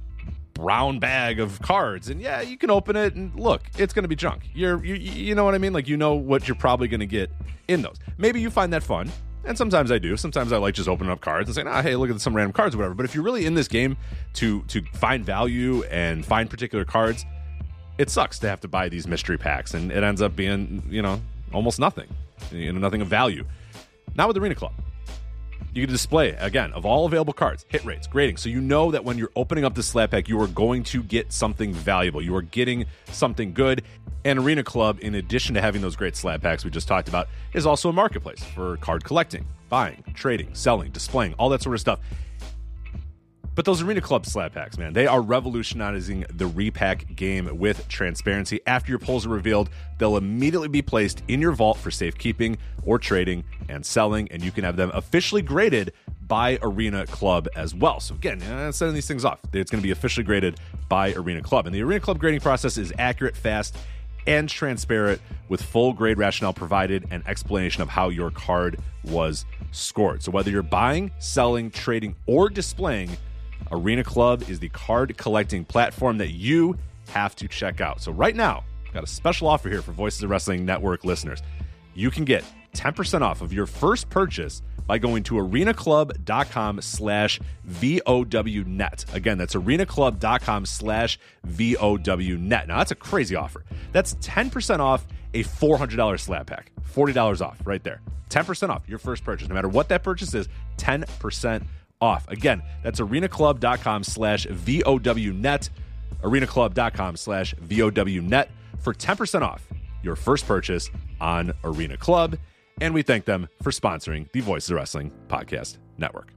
brown bag of cards, and yeah, you can open it, and look, it's going to be junk. You're, you, you know what I mean? Like, you know what you're probably going to get in those. Maybe you find that fun, and sometimes I do. Sometimes I like just opening up cards and saying, ah, hey, look at some random cards or whatever. But if you're really in this game to to find value and find particular cards, it sucks to have to buy these mystery packs, and it ends up being, you know, almost nothing, you know, nothing of value. Not with Arena Club. You can display, again, of all available cards, hit rates, grading, so you know that when you're opening up the slab pack, you are going to get something valuable. You are getting something good. And Arena Club, in addition to having those great slab packs we just talked about, is also a marketplace for card collecting, buying, trading, selling, displaying, all that sort of stuff. But those Arena Club slab packs, man, they are revolutionizing the repack game with transparency. After your pulls are revealed, they'll immediately be placed in your vault for safekeeping or trading and selling, and you can have them officially graded by Arena Club as well. So again, uh, sending these things off, it's going to be officially graded by Arena Club. And the Arena Club grading process is accurate, fast, and transparent, with full grade rationale provided and explanation of how your card was scored. So whether you're buying, selling, trading, or displaying, Arena Club is the card collecting platform that you have to check out. So right now, I've got a special offer here for Voices of Wrestling Network listeners. You can get ten percent off of your first purchase by going to arenaclub.com slash VOW net. Again, that's arenaclub.com slash VOW net. Now, that's a crazy offer. That's ten percent off a four hundred dollars slab pack. forty dollars off right there. ten percent off your first purchase. No matter what that purchase is, ten percent off. Again, that's arenaclub.com slash VOW net. arenaclub.com slash VOW net for ten percent off your first purchase on Arena Club. And we thank them for sponsoring the Voices of Wrestling Podcast Network.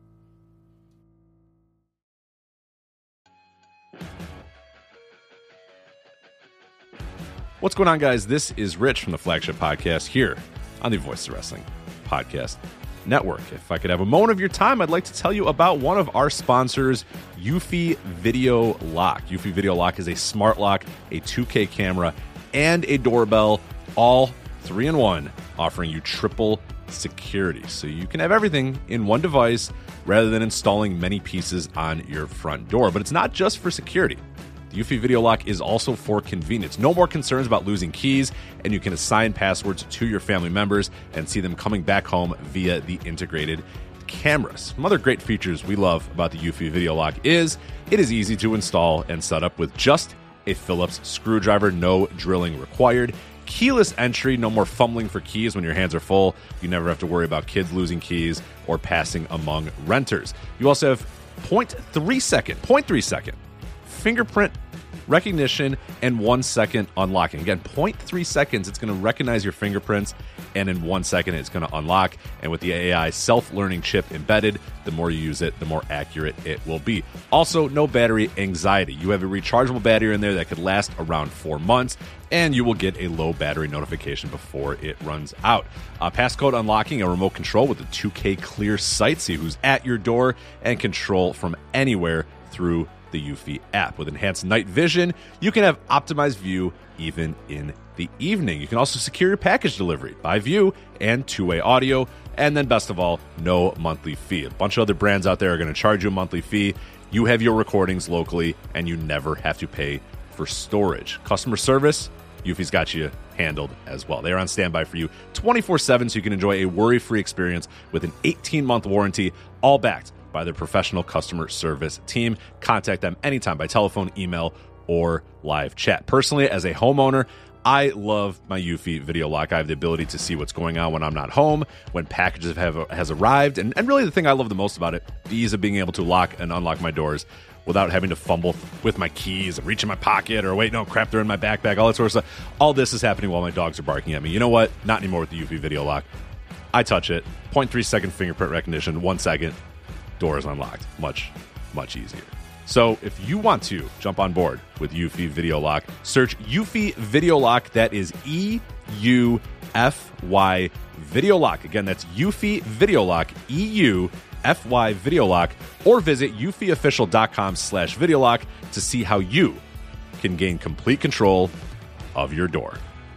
What's going on, guys? This is Rich from the Flagship Podcast here on the Voices of Wrestling Podcast Network. If I could have a moment of your time, I'd like to tell you about one of our sponsors, Eufy Video Lock. Eufy Video Lock is a smart lock, a two K camera, and a doorbell, all three in one, offering you triple security. So you can have everything in one device rather than installing many pieces on your front door. But it's not just for security. The Eufy Video Lock is also for convenience. No more concerns about losing keys, and you can assign passwords to your family members and see them coming back home via the integrated cameras. Some other great features we love about the Eufy Video Lock is it is easy to install and set up with just a Phillips screwdriver, no drilling required. Keyless entry, no more fumbling for keys when your hands are full. You never have to worry about kids losing keys or passing among renters. You also have zero point three second, zero point three second fingerprint recognition and one second unlocking. Again, zero point three seconds, it's going to recognize your fingerprints, and in one second, it's going to unlock. And with the A I self-learning chip embedded, the more you use it, the more accurate it will be. Also, no battery anxiety. You have a rechargeable battery in there that could last around four months, and you will get a low battery notification before it runs out. Uh, passcode unlocking, a remote control with a two K clear sight, see who's at your door, and control from anywhere through the Eufy app. With enhanced night vision, you can have optimized view even in the evening. You can also secure your package delivery by view and two-way audio. And then best of all, no monthly fee. A bunch of other brands out there are going to charge you a monthly fee. You have your recordings locally, and you never have to pay for storage. Customer service, Eufy's got you handled as well. They're on standby for you twenty-four seven, so you can enjoy a worry-free experience with an eighteen-month warranty, all backed by their professional customer service team. Contact them anytime by telephone, email, or live chat. Personally, as a homeowner, I love my Eufy Video Lock. I have the ability to see what's going on when I'm not home, when packages have has arrived, and, and really the thing I love the most about it, the ease of being able to lock and unlock my doors without having to fumble with my keys and reach in my pocket or wait, no, crap, they're in my backpack, all that sort of stuff. All this is happening while my dogs are barking at me. You know what? Not anymore with the Eufy Video Lock. I touch it, zero point three second fingerprint recognition, one second, door is unlocked. Much, much easier. So if you want to jump on board with Eufy Video Lock, search Eufy Video Lock. That is E U F Y Video Lock. Again, that's Eufy Video Lock, E U F Y Video Lock, or visit eufyofficial.com slash video lock to see how you can gain complete control of your door.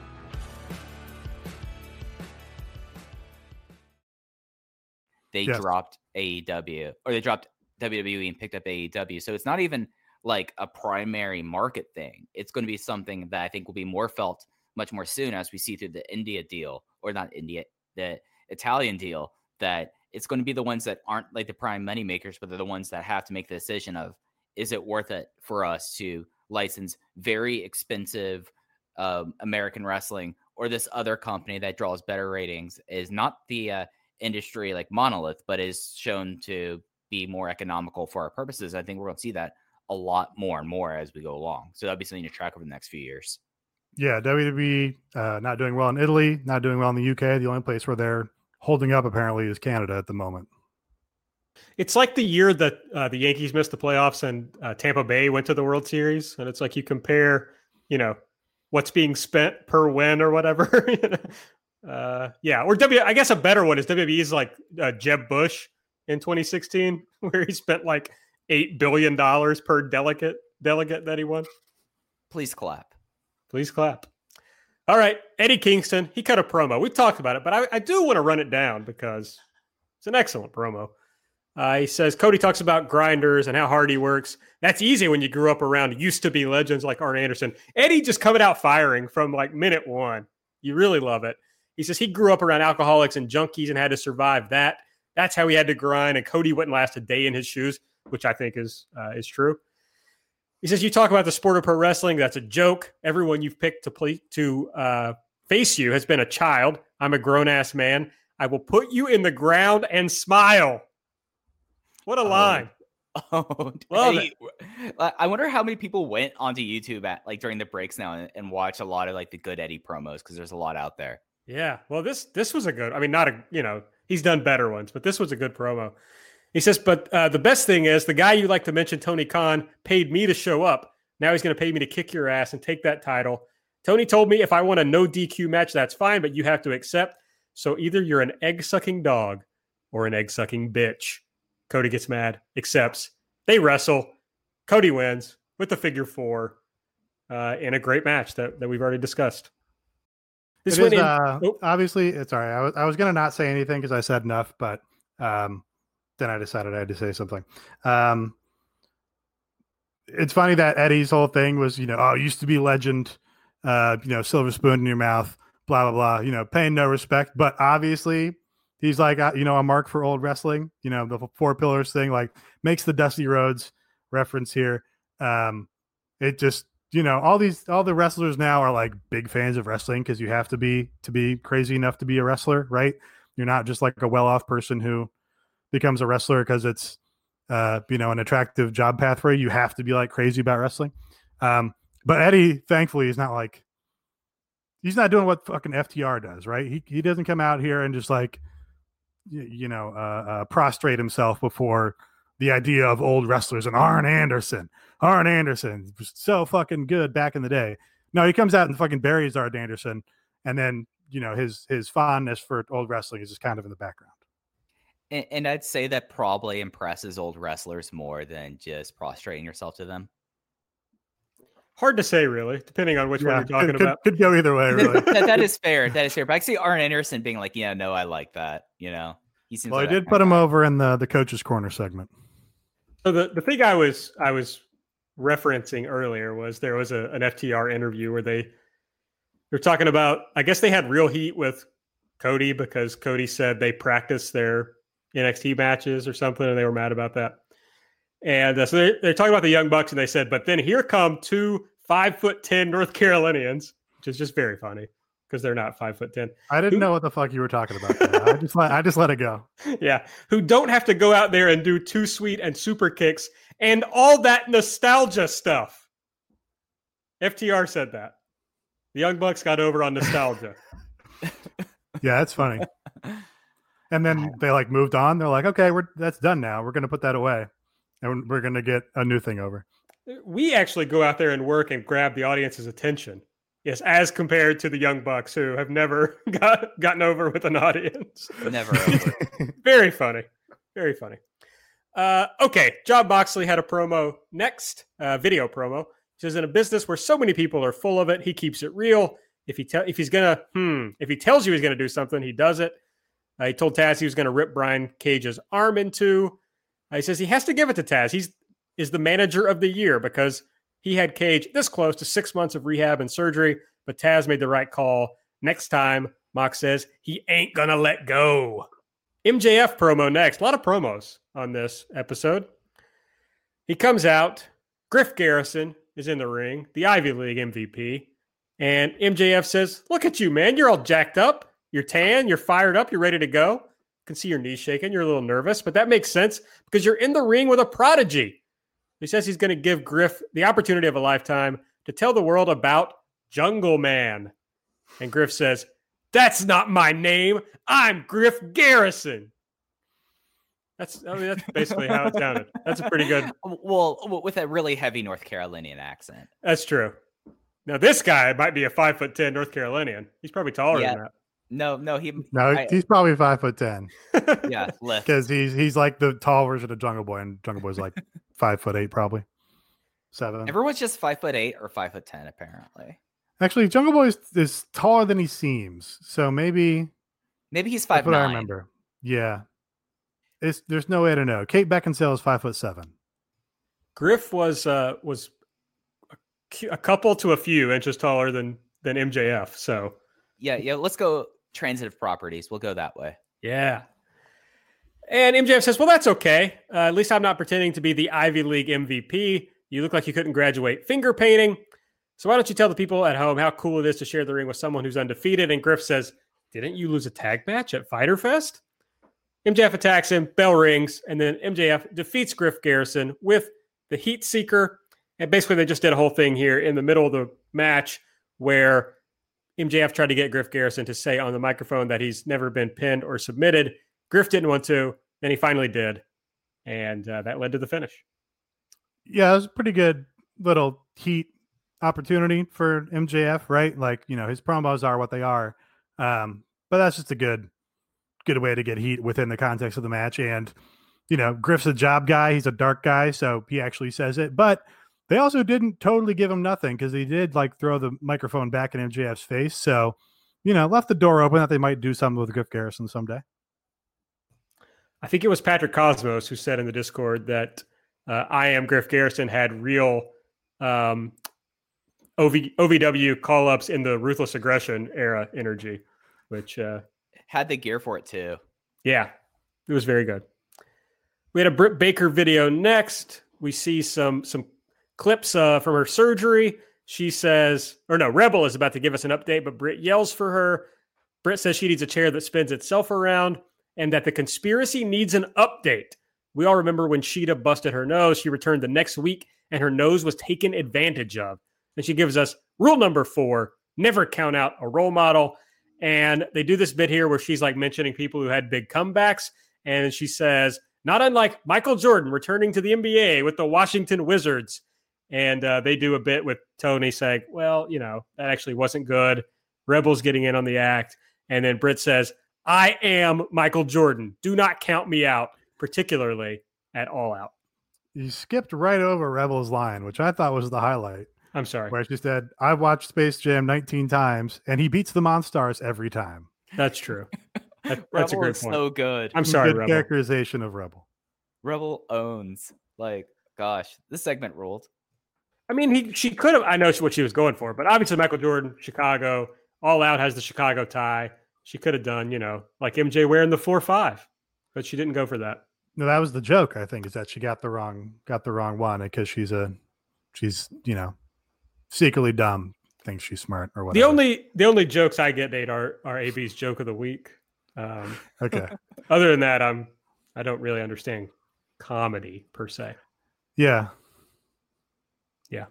They Yes. dropped A E W, or they dropped W W E and picked up A E W. So it's not even like a primary market thing. It's going to be something that I think will be more felt much more soon as we see through the India deal, or not India, the Italian deal, that it's going to be the ones that aren't like the prime money makers, but they're the ones that have to make the decision of, is it worth it for us to license very expensive um, American wrestling, or this other company that draws better ratings, is not the uh, industry like Monolith, but is shown to be more economical for our purposes. I think we're going to see that a lot more and more as we go along. So that'll be something to track over the next few years. Yeah, W W E uh, not doing well in Italy, not doing well in the U K. The only place where they're holding up apparently is Canada at the moment. It's like the year that uh, the Yankees missed the playoffs and uh, Tampa Bay went to the World Series. And it's like you compare, you know, what's being spent per win or whatever. you know? uh, yeah. Or W, I guess a better one is W W E's like uh, Jeb Bush in twenty sixteen, where he spent like eight billion dollars per delegate delegate that he won. Please clap. Please clap. All right. Eddie Kingston, he cut a promo. We've talked about it, but I, I do want to run it down because it's an excellent promo. Uh, he says, Cody talks about grinders and how hard he works. That's easy when you grew up around used-to-be legends like Arn Anderson. Eddie just coming out firing from like minute one. You really love it. He says he grew up around alcoholics and junkies and had to survive that. That's how he had to grind, and Cody wouldn't last a day in his shoes, which I think is uh, is true. He says, you talk about the sport of pro wrestling. That's a joke. Everyone you've picked to play, to uh, face you has been a child. I'm a grown-ass man. I will put you in the ground and smile. What a line. Oh, oh Love Eddie, it. I wonder how many people went onto YouTube at like during the breaks now and, and watch a lot of like the good Eddie promos, because there's a lot out there. Yeah. Well, this this was a good, I mean, not a, you know, he's done better ones, but this was a good promo. He says, but uh, the best thing is the guy you like to mention, Tony Khan, paid me to show up. Now he's going to pay me to kick your ass and take that title. Tony told me if I want a no D Q match, that's fine, but you have to accept. So either you're an egg-sucking dog or an egg-sucking bitch. Cody gets mad, accepts. They wrestle. Cody wins with the figure four uh, in a great match that, that we've already discussed. This It went is, in, uh, oh, obviously, it's all right. I was, I was going to not say anything because I said enough, but um, then I decided I had to say something. Um, it's funny that Eddie's whole thing was, you know, oh, used to be legend, uh, you know, silver spoon in your mouth, blah, blah, blah, you know, paying no respect. But obviously, he's like, uh, you know, a mark for old wrestling, you know, the four pillars thing, like makes the Dusty Rhodes reference here. Um, it just, you know, all these, all the wrestlers now are like big fans of wrestling because you have to be, to be crazy enough to be a wrestler, right? You're not just like a well-off person who becomes a wrestler because it's, uh, you know, an attractive job path for you. You have to be like crazy about wrestling. Um, but Eddie, thankfully, is not like, he's not doing what fucking F T R does, right? He he doesn't come out here and just like, you, you know, uh, uh, prostrate himself before the idea of old wrestlers and Arn Anderson. Arn Anderson was so fucking good back in the day. No, he comes out and fucking buries Arn Anderson, and then, you know, his his fondness for old wrestling is just kind of in the background. And, and I'd say that probably impresses old wrestlers more than just prostrating yourself to them. hard to say, really, depending on which Yeah, one you're talking could, about. Could, could go either way, really. that, that is fair. That is fair. But I see Arn Anderson being like, yeah, no, I like that. You know, he seems Well, like I did put him over in the the coach's corner segment. So the, the thing I was I was referencing earlier was there was a, an F T R interview where they they're talking about, I guess they had real heat with Cody because Cody said they practiced their N X T matches or something, and they were mad about that. And uh, so they're, they're talking about the Young Bucks, and they said, but then here come two five foot ten North Carolinians, which is just very funny because they're not five foot ten. I didn't Who, know what the fuck you were talking about. There. I just let I just let it go. Yeah, who don't have to go out there and do two sweet and super kicks and all that nostalgia stuff. F T R said that. The Young Bucks got over on nostalgia. Yeah, that's funny. And then they like moved on. They're like, okay, we're that's done now. We're going to put that away, and we're going to get a new thing over. We actually go out there and work and grab the audience's attention. Yes, as compared to the Young Bucks, who have never got, gotten over with an audience. Never over. Very funny. Very funny. Uh, okay, Jon Moxley had a promo next, uh, video promo. He says, in a business where so many people are full of it, he keeps it real. If he te- if he's gonna, hmm, if he tells you he's gonna do something, he does it. Uh, he told Taz he was gonna rip Brian Cage's arm in two. Uh, he says he has to give it to Taz. He's is the manager of the year because he had Cage this close to six months of rehab and surgery, but Taz made the right call. Next time, Mox says he ain't gonna let go. M J F promo next. A lot of promos on this episode. He comes out. Griff Garrison is in the ring, the Ivy League M V P. And M J F says, look at you, man. You're all jacked up. You're tan. You're fired up. You're ready to go. I can see your knees shaking. You're a little nervous, but that makes sense because you're in the ring with a prodigy. He says he's going to give Griff the opportunity of a lifetime to tell the world about Jungle Man. And Griff says, that's not my name. I'm Griff Garrison. That's I mean that's basically how it sounded. That's a pretty good. Well, with a really heavy North Carolinian accent. That's true. Now this guy might be a five foot ten North Carolinian. He's probably taller Yeah. than that. No, no, he. No, I, he's probably five foot ten. yeah, lift. Because he's he's like the tall version of Jungle Boy, and Jungle Boy's like five foot eight, probably seven. Everyone's just five foot eight or five foot ten, apparently. Actually, Jungle Boy is, is taller than he seems, so maybe Maybe he's that's five what nine. I remember. Yeah, it's there's no way to know. Kate Beckinsale is five foot seven. Griff was uh, was a, a couple to a few inches taller than than M J F. So Yeah, yeah. Let's go transitive properties. We'll go that way. yeah. And M J F says, "Well, that's okay. Uh, at least I'm not pretending to be the Ivy League M V P. You look like you couldn't graduate finger painting. So why don't you tell the people at home how cool it is to share the ring with someone who's undefeated?" And Griff says, "Didn't you lose a tag match at Fyter Fest?" M J F attacks him, bell rings, and then M J F defeats Griff Garrison with the Heat Seeker. And basically they just did a whole thing here in the middle of the match where M J F tried to get Griff Garrison to say on the microphone that he's never been pinned or submitted. Griff didn't want to, then he finally did. And uh, that led to the finish. Yeah, it was a pretty good little heat opportunity for M J F, right? Like, you know, his promos are what they are. Um, but that's just a good, good way to get heat within the context of the match. And, you know, Griff's a job guy. He's a dark guy. So he actually says it, but they also didn't totally give him nothing because he did like throw the microphone back in M J F's face. So, you know, left the door open that they might do something with Griff Garrison someday. I think it was Patrick Cosmos who said in the Discord that uh, I Am Griff Garrison had real um, O V, O V W call-ups in the Ruthless Aggression era energy, which... Uh, Had the gear for it, too. Yeah, it was very good. We had a Britt Baker video next. We see some some clips uh, from her surgery. She says, or no, Rebel is about to give us an update, but Britt yells for her. Britt says she needs a chair that spins itself around and that the conspiracy needs an update. We all remember when Sheeta busted her nose. She returned the next week and her nose was taken advantage of. And she gives us rule number four, never count out a role model. And they do this bit here where she's like mentioning people who had big comebacks. And she says, not unlike Michael Jordan returning to the N B A with the Washington Wizards. And uh, they do a bit with Tony saying, well, you know, that actually wasn't good. Rebel's getting in on the act. And then Britt says, I am Michael Jordan. Do not count me out, particularly at All Out. You skipped right over Rebel's line, which I thought was the highlight. I'm sorry. Where she said, I've watched Space Jam nineteen times, and he beats the Monstars every time. That's true. That, that's a Rebel great is point. so good. I'm sorry, Good Rebel. characterization of Rebel. Rebel owns. Like, gosh, this segment ruled. I mean, he she could have. I know what she was going for, but obviously Michael Jordan, Chicago, All Out has the Chicago tie. She could have done, you know, like M J wearing the four five, but she didn't go for that. No, that was the joke, I think, is that she got the wrong got the wrong one because she's a she's, you know, secretly dumb, thinks she's smart or whatever. The only the only jokes I get, Nate, are are A B's joke of the week. Um, Okay. other than that, I'm I don't really understand comedy per se. Yeah. Yeah.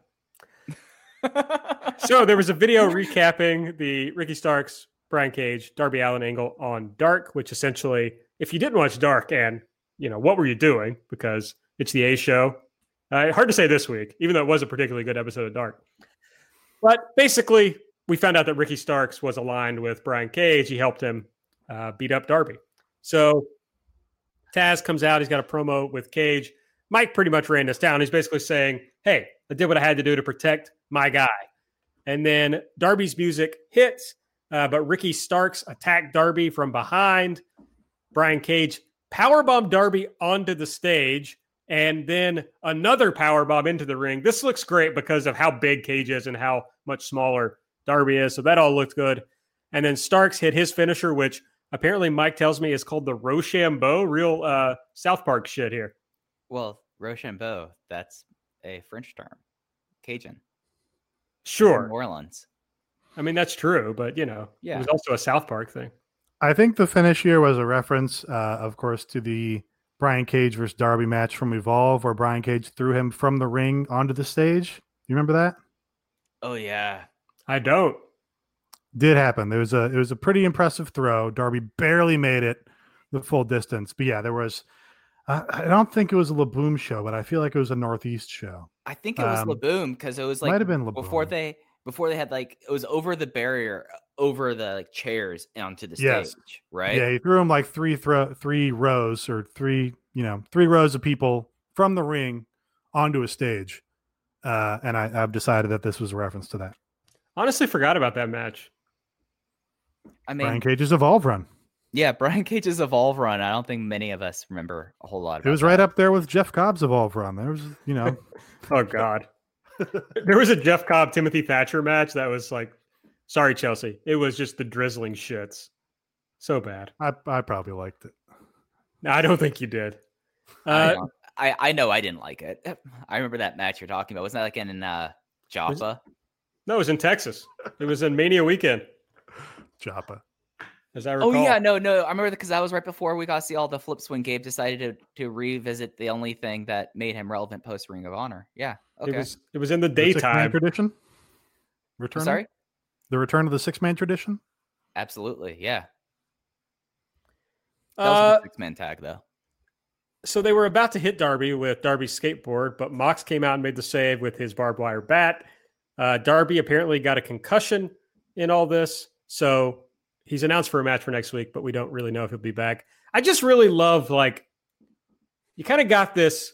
So there was a video recapping the Ricky Starks, Brian Cage, Darby Allin angle on Dark, which essentially, if you didn't watch Dark, and you know what were you doing? Because it's the A show. Uh, hard to say this week, even though it was a particularly good episode of Dark. But basically, we found out that Ricky Starks was aligned with Brian Cage. He helped him uh, beat up Darby. So Taz comes out. He's got a promo with Cage. Mike pretty much ran this down. He's basically saying, hey, I did what I had to do to protect my guy. And then Darby's music hits, uh, but Ricky Starks attacked Darby from behind. Brian Cage powerbombed Darby onto the stage, and then another powerbomb into the ring. This looks great because of how big Cage is and how much smaller Darby is. So that all looked good. And then Starks hit his finisher, which apparently Mike tells me is called the Rochambeau. Real uh, South Park shit here. Well, Rochambeau, that's a French term. Cajun. Sure. New Orleans. I mean, that's true, but, you know, Yeah. it was also a South Park thing. I think the finish here was a reference, uh, of course, to the Brian Cage versus Darby match from Evolve, where Brian Cage threw him from the ring onto the stage. You remember that? Oh, yeah. I don't. Did happen. There was a it was a pretty impressive throw. Darby barely made it the full distance. But yeah, there was I, I don't think it was a Laboom show, but I feel like it was a Northeast show. I think it was Um, Laboom because it was like might have been before Laboom. they before they had like it was over the barrier, over the like, chairs onto the Yes. stage, right? Yeah, he threw him like three thro- three rows or three, you know, three rows of people from the ring onto a stage. Uh, and I, I've decided that this was a reference to that. Honestly, forgot about that match. I mean, Brian Cage's Evolve run. yeah, Brian Cage's Evolve run. I don't think many of us remember a whole lot. It was about right that. up there with Jeff Cobb's Evolve run. There was, you know, Oh God, there was a Jeff Cobb Timothy Thatcher match that was like, sorry Chelsea, it was just the drizzling shits, so bad. I, I probably liked it. No, I don't think you did. I, Uh, don't- I I know I didn't like it. I remember that match you're talking about. Wasn't that like in uh, Joppa? no, it was in Texas. It was in Mania weekend, Joppa. as I Oh recall. yeah, no, no. I remember because that was right before we got to see all the flips when Gabe decided to to revisit the only thing that made him relevant post Ring of Honor. Yeah. Okay. It was it was in the The six-man daytime. tradition. Return. Sorry. The return of the six man tradition. Absolutely. Yeah. That was Uh, a six man tag though. so they were about to hit Darby with Darby's skateboard, but Mox came out and made the save with his barbed wire bat. Uh, Darby apparently got a concussion in all this, so he's announced for a match for next week, but we don't really know if he'll be back. I just really love, like, you kind of got this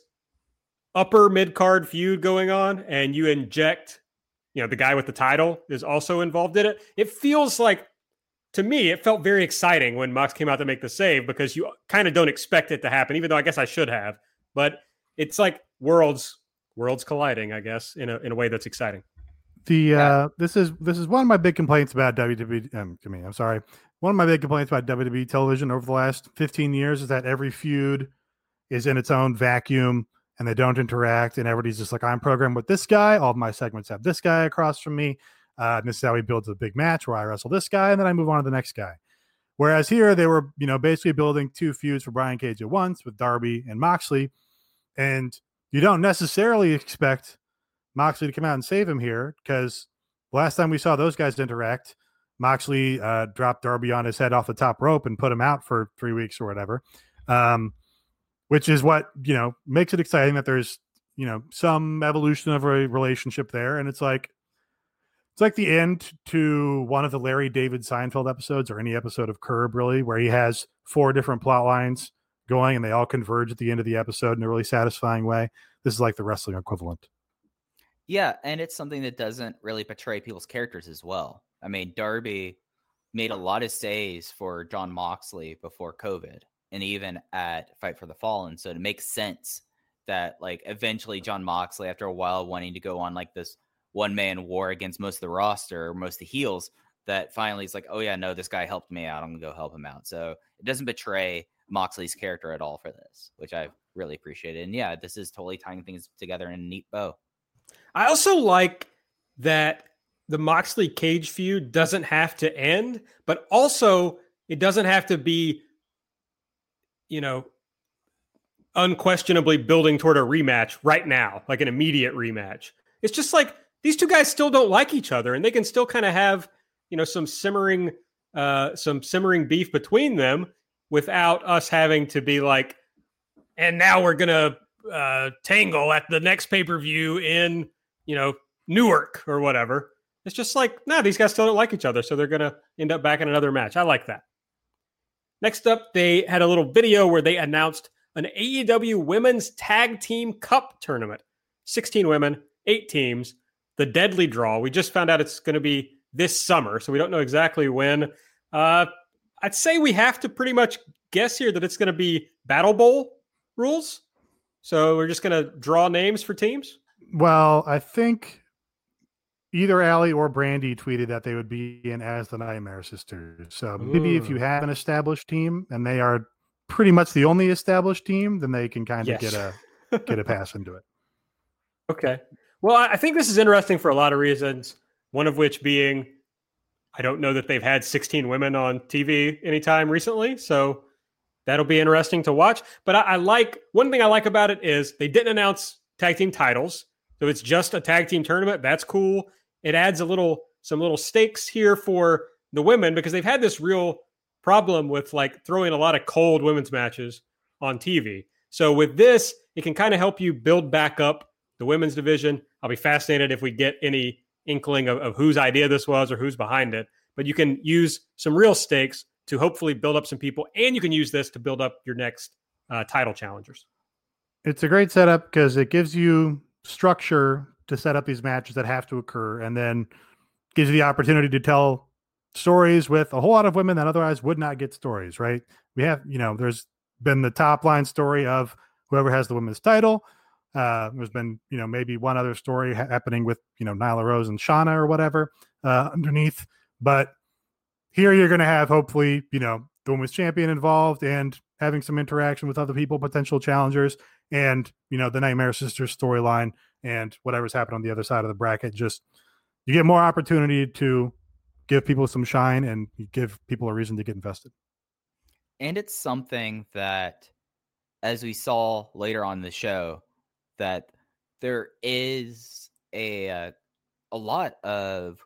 upper mid-card feud going on, and you inject, you know, the guy with the title is also involved in it. It feels like, to me, it felt very exciting when Mox came out to make the save because you kind of don't expect it to happen, even though I guess I should have. But it's like worlds worlds colliding, I guess, in a in a way that's exciting. The Yeah. uh, this is this is one of my big complaints about W W E. Um, I mean, I'm sorry. One of my big complaints about W W E television over the last fifteen years is that every feud is in its own vacuum and they don't interact. And everybody's just like, I'm programmed with this guy. All of my segments have this guy across from me. Uh, and this is how we build a big match where I wrestle this guy and then I move on to the next guy. Whereas here they were, you know, basically building two feuds for Brian Cage at once with Darby and Moxley. And you don't necessarily expect Moxley to come out and save him here because last time we saw those guys interact, Moxley uh, dropped Darby on his head off the top rope and put him out for three weeks or whatever, um, which is what, you know, makes it exciting that there's, you know, some evolution of a relationship there. And it's like, it's like the end to one of the Larry David Seinfeld episodes or any episode of Curb, really, where he has four different plot lines going and they all converge at the end of the episode in a really satisfying way. This is like the wrestling equivalent. Yeah, and it's something that doesn't really portray people's characters as well. I mean, Darby made a lot of saves for John Moxley before COVID and even at Fight for the Fallen. So it makes sense that like eventually John Moxley, after a while wanting to go on like this one-man war against most of the roster, or most of the heels, that finally is like, oh yeah, no, this guy helped me out. I'm gonna go help him out. So it doesn't betray Moxley's character at all for this, which I've really appreciated. And yeah, this is totally tying things together in a neat bow. I also like that the Moxley Cage feud doesn't have to end, but also it doesn't have to be, you know, unquestionably building toward a rematch right now, like an immediate rematch. It's just like these two guys still don't like each other and they can still kind of have, you know, some simmering, uh, some simmering beef between them without us having to be like, and now we're going to uh, tangle at the next pay-per-view in, you know, Newark or whatever. It's just like, no, nah, these guys still don't like each other. So they're going to end up back in another match. I like that. Next up, they had a little video where they announced an A E W Women's Tag Team Cup tournament. sixteen women, eight teams, the Deadly Draw. We just found out it's going to be this summer, so we don't know exactly when. Uh, I'd say we have to pretty much guess here that it's going to be Battle Bowl rules. So we're just going to draw names for teams? Well, I think either Allie or Brandy tweeted that they would be in as the Nightmare Sisters. So maybe Ooh. if you have an established team and they are pretty much the only established team, then they can kind of Yes. get a get a pass into it. Okay. Well, I I think this is interesting for a lot of reasons. One of which being, I don't know that they've had sixteen women on T V anytime recently. So that'll be interesting to watch. But I, I like, one thing I like about it is they didn't announce tag team titles. So it's just a tag team tournament. That's cool. It adds a little, some little stakes here for the women because they've had this real problem with like throwing a lot of cold women's matches on T V. So with this, it can kind of help you build back up the women's division. I'll be fascinated if we get any inkling of, of whose idea this was or who's behind it. But you can use some real stakes to hopefully build up some people, and you can use this to build up your next uh, title challengers. It's a great setup because it gives you structure to set up these matches that have to occur, and then gives you the opportunity to tell stories with a whole lot of women that otherwise would not get stories, right? We have, you know, there's been the top line story of whoever has the women's title. Uh, there's been, you know, maybe one other story ha- happening with, you know, Nyla Rose and Shauna or whatever uh, underneath. But here you're going to have, hopefully, you know, the women's champion involved and having some interaction with other people, potential challengers, and, you know, the Nightmare Sisters storyline and whatever's happened on the other side of the bracket. Just, you get more opportunity to give people some shine and give people a reason to get invested. And it's something that, as we saw later on the show, that there is a uh, a lot of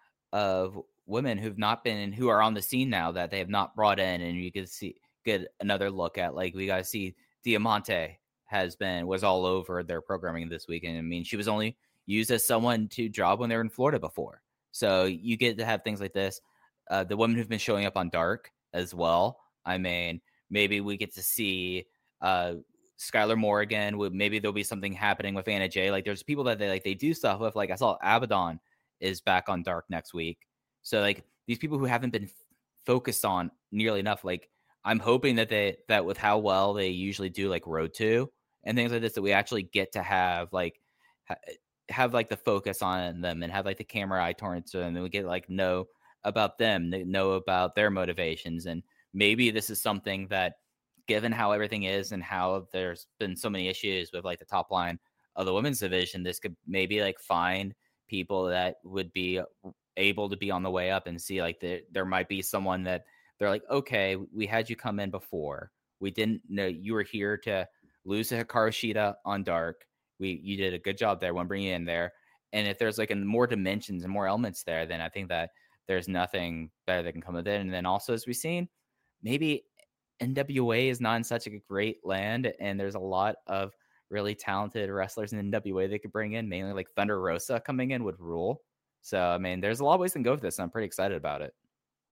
of women who've not been, who are on the scene now that they have not brought in, and you can see get another look at, like, we got to see Diamante has been was all over their programming this weekend. I mean, she was only used as someone to job when they were in Florida before, so you get to have things like this. Uh, the women who've been showing up on Dark as well. I mean, maybe we get to see uh, Skylar Morgan. Maybe there'll be something happening with Anna Jay. Like, there's people that they like they do stuff with. Like, I saw Abaddon is back on Dark next week. So, like, these people who haven't been f- focused on nearly enough. Like, I'm hoping that they that with how well they usually do, like, Road to and things like this, that we actually get to have like ha- have like the focus on them and have like the camera eye towards them, and we get like know about them, know about their motivations. And maybe this is something that, given how everything is and how there's been so many issues with like the top line of the women's division, this could maybe like find people that would be able to be on the way up and see like the, there might be someone that they're like, okay, we had you come in before. We didn't know you were here to lose to Hikaru Shida on Dark. We, you did a good job there when bringing you in there. And if there's like a, more dimensions and more elements there, then I think that there's nothing better that can come with it. And then also, as we've seen, maybe N W A is not in such a great land, and there's a lot of really talented wrestlers in N W A they could bring in, mainly like Thunder Rosa coming in would rule. So, I mean, there's a lot of ways to go with this, and I'm pretty excited about it.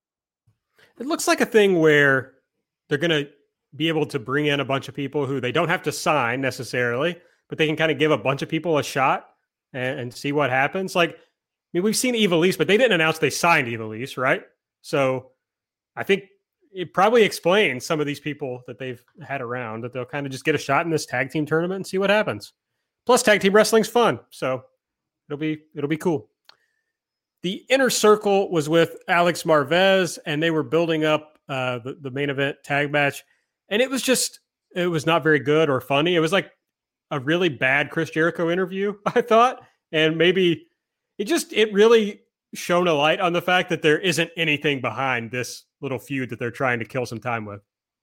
It looks like a thing where they're going to be able to bring in a bunch of people who they don't have to sign necessarily, but they can kind of give a bunch of people a shot and, and see what happens. Like, I mean, we've seen Ivelisse, but they didn't announce they signed Ivelisse, right? So I think it probably explains some of these people that they've had around, that they'll kind of just get a shot in this tag team tournament and see what happens. Plus, tag team wrestling's fun, so it'll be it'll be cool. The Inner Circle was with Alex Marvez, and they were building up uh, the, the main event tag match, and it was just it was not very good or funny. It was like a really bad Chris Jericho interview, I thought, and maybe it just it really shone a light on the fact that there isn't anything behind this little feud that they're trying to kill some time with.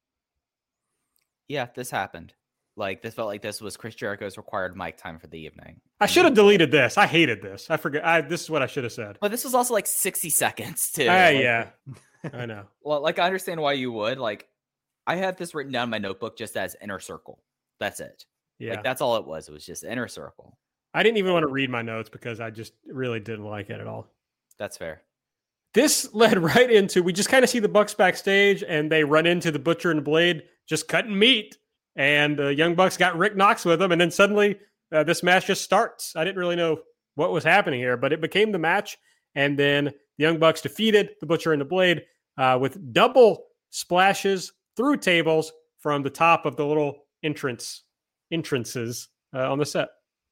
Yeah, this happened. Like, this felt like this was Chris Jericho's required mic time for the evening. I should have deleted this. I hated this. I forget. I, this is what I should have said. But this was also like sixty seconds too. Uh, like, yeah, I know. Well, like, I understand why you would. Like, I have this written down in my notebook just as Inner Circle. That's it. Yeah, like that's all it was. It was just Inner Circle. I didn't even want to read my notes because I just really didn't like it at all. That's fair. This led right into, we just kind of see the Bucks backstage, and they run into the Butcher and Blade just cutting meat, and the uh, Young Bucks got Rick Knox with them, and then suddenly uh, this match just starts. I didn't really know what was happening here, but it became the match, and then the Young Bucks defeated the Butcher and the Blade uh, with double splashes through tables from the top of the little entrance entrances uh, on the set.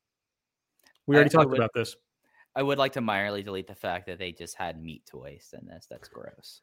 We already I, talked I would, about this. I would like to minorly delete the fact that they just had meat to waste in this. That's gross.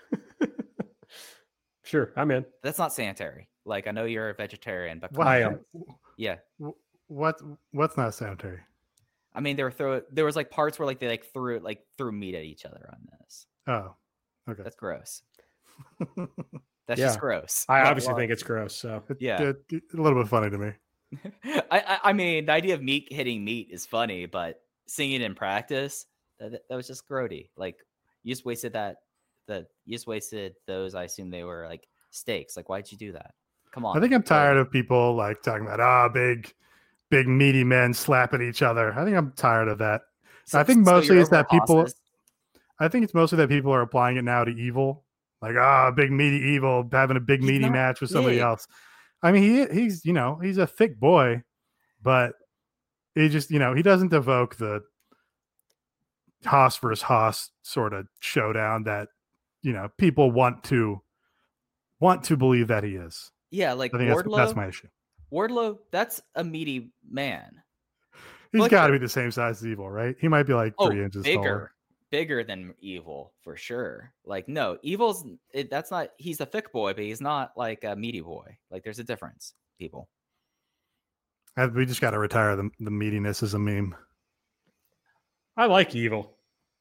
Sure, I'm in. That's not sanitary. Like, I know you're a vegetarian, but I am. Yeah. What what's not sanitary? I mean, there were throw there was like parts where like they like threw like threw meat at each other on this. Oh, okay. That's gross. That's yeah. just gross. I obviously think it's gross. So yeah, it, it, a little bit funny to me. I, I I mean, the idea of meat hitting meat is funny, but seeing it in practice, that, that was just grody. Like, you just wasted that. The you just wasted those. I assume they were like steaks. Like, why'd you do that? Come on. I think I'm tired of people like talking about ah big, big meaty men slapping each other. I think I'm tired of that. So, I think so mostly you're it's that over people. Haas's? I think it's mostly that people are applying it now to Evil, like ah big meaty Evil having a big He's meaty not match with somebody big. else. I mean, he he's you know he's a thick boy, but he just you know he doesn't evoke the Haas versus Haas sort of showdown that you know people want to want to believe that he is. Yeah, like I think that's, Wardlow. that's my issue. Wardlow, that's a meaty man. He's Look got to at- be the same size as Evil, right? He might be like Oh, three inches bigger, taller. bigger than Evil for sure. Like, no, Evil's it, that's not. He's a thick boy, but he's not like a meaty boy. Like, there's a difference, people. And we just got to retire the the meatiness as a meme. I like Evil.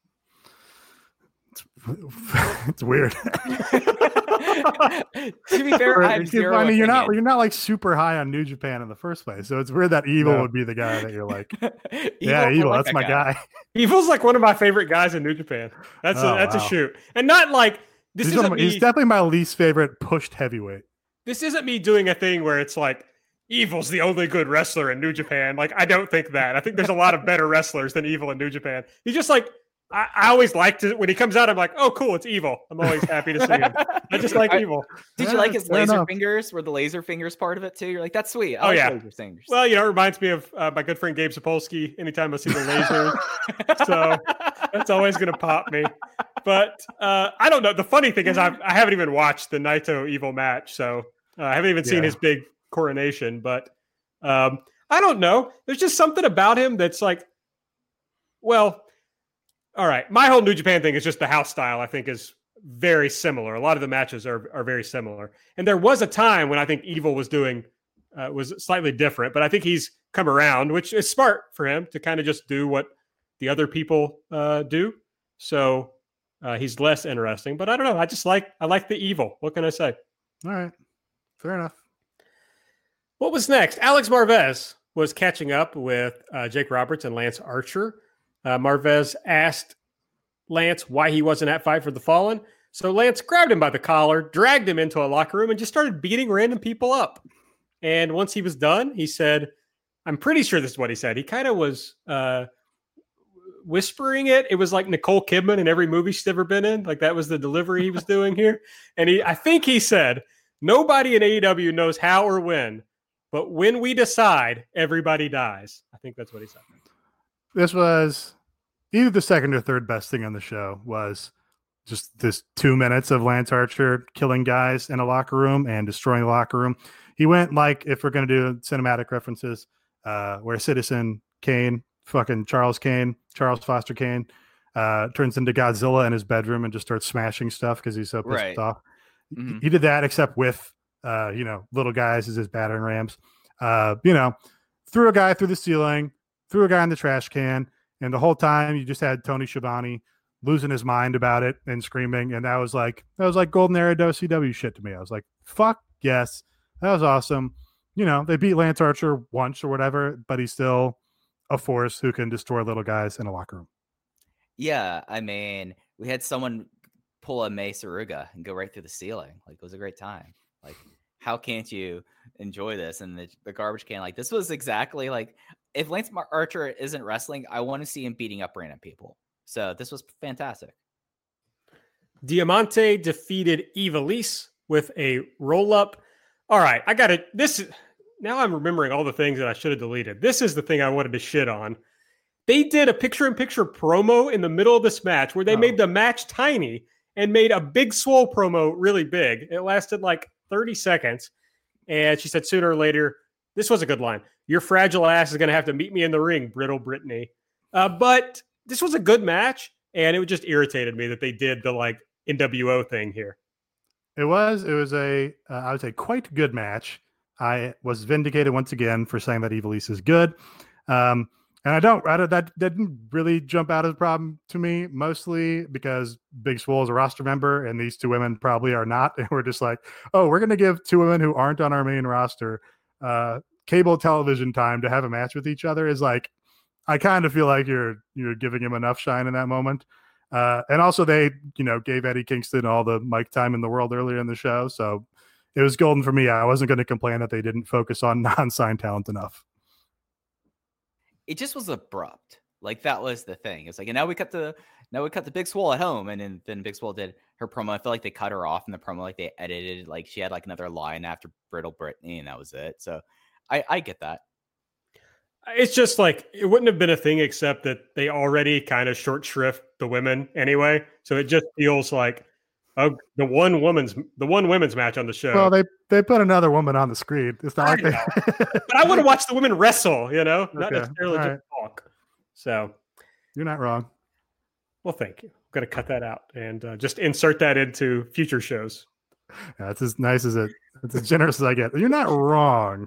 It's weird. To be fair, I have zero I mean, you're not opinion. you're not like super high on New Japan in the first place, so it's weird that Evil No. would be the guy that you're like, Evil, yeah, I Evil, like that's that my guy. Evil's like one of my favorite guys in New Japan. That's Oh, a, that's wow. a shoot, and not like this He's, one isn't of my- me. he's definitely my least favorite pushed heavyweight. This isn't me doing a thing where it's like Evil's the only good wrestler in New Japan. Like, I don't think that. I think there's a lot of better wrestlers than Evil in New Japan. He's just like, I, I always like to, when he comes out, I'm like, oh, cool, it's Evil. I'm always happy to see him. I just like I- Evil. Did Yeah, you like his fair laser enough. fingers? Were the laser fingers part of it too? You're like, that's sweet. I Oh, like yeah. laser fingers. Well, you know, it reminds me of uh, my good friend Gabe Sapolsky. Anytime I see the laser, so that's always going to pop me. But uh, I don't know. The funny thing is, I've, I haven't even watched the Naito Evil match, so uh, I haven't even seen Yeah. his big coronation. But um, I don't know. There's just something about him that's like, well, all right. My whole New Japan thing is just the house style. I think is very similar. A lot of the matches are are very similar. And there was a time when I think Evil was doing uh, was slightly different, but I think he's come around, which is smart for him to kind of just do what the other people uh, do. So uh, he's less interesting. But I don't know. I just like I like the Evil. What can I say? All right, fair enough. What was next? Alex Marvez was catching up with uh, Jake Roberts and Lance Archer. Uh, Marvez asked Lance why he wasn't at Fight for the Fallen. So Lance grabbed him by the collar, dragged him into a locker room, and just started beating random people up. And once he was done, he said, I'm pretty sure this is what he said. He kind of was uh, whispering it. It was like Nicole Kidman in every movie she's ever been in. Like that was the delivery he was doing here. And he, I think he said, nobody in A E W knows how or when, but when we decide, everybody dies. I think that's what he said. This was either the second or third best thing on the show. Was just this two minutes of Lance Archer killing guys in a locker room and destroying the locker room. He went like, if we're going to do cinematic references, uh, where Citizen Kane, fucking Charles Kane, Charles Foster Kane, uh, turns into Godzilla in his bedroom and just starts smashing stuff because he's so pissed Right. off. Mhm. He did that, except with, uh, you know, little guys as his battering rams. Uh, you know, threw a guy through the ceiling, threw a guy in the trash can, and the whole time you just had Tony Schiavone losing his mind about it and screaming. And that was like, that was like Golden Era W C W shit to me. I was like, fuck yes, that was awesome. You know, they beat Lance Archer once or whatever, but he's still a force who can destroy little guys in a locker room. Yeah, I mean, we had someone pull a May Saruga and go right through the ceiling. Like, it was a great time. Like, how can't you enjoy this? And the, the garbage can, like, this was exactly like, if Lance Mar- Archer isn't wrestling, I want to see him beating up random people. So this was fantastic. Diamante defeated Ivelisse with a roll up. All right, I got it. This now I'm remembering all the things that I should have deleted. This is the thing I wanted to shit on. They did a picture in picture promo in the middle of this match where they Oh. made the match tiny and made a big swole promo really big. It lasted like thirty seconds. And she said sooner or later, this was a good line. Your fragile ass is going to have to meet me in the ring, brittle Brittany. Uh, but this was a good match. And it just irritated me that they did the like N W O thing here. It was, it was a, uh, I would say, quite good match. I was vindicated once again for saying that Ivelisse is good. Um, and I don't, I don't, that didn't really jump out as a problem to me, mostly because Big Swole is a roster member and these two women probably are not. And we're just like, oh, we're going to give two women who aren't on our main roster uh, cable television time to have a match with each other is like, I kind of feel like you're, you're giving him enough shine in that moment. Uh, and also they, you know, gave Eddie Kingston all the mic time in the world earlier in the show. So it was golden for me. I wasn't going to complain that they didn't focus on non-signed talent enough. It just was abrupt. Like that was the thing. It's like, and now we cut the now we cut the Big Swole at home, and then, then Big Swole did her promo. I feel like they cut her off in the promo, like they edited, like she had like another line after Brittle Brittany, and that was it. So I, I get that. It's just like it wouldn't have been a thing except that they already kind of short shrift the women anyway. So it just feels like oh, the one woman's the one women's match on the show. Well, they they put another woman on the screen. It's not like they... but I want to watch the women wrestle. You know, not Okay. necessarily All just right. talk. So You're not wrong. well, thank you. I'm gonna cut that out and uh, just insert that into future shows. Yeah, that's as nice as it. It's as generous as I get. You're not wrong.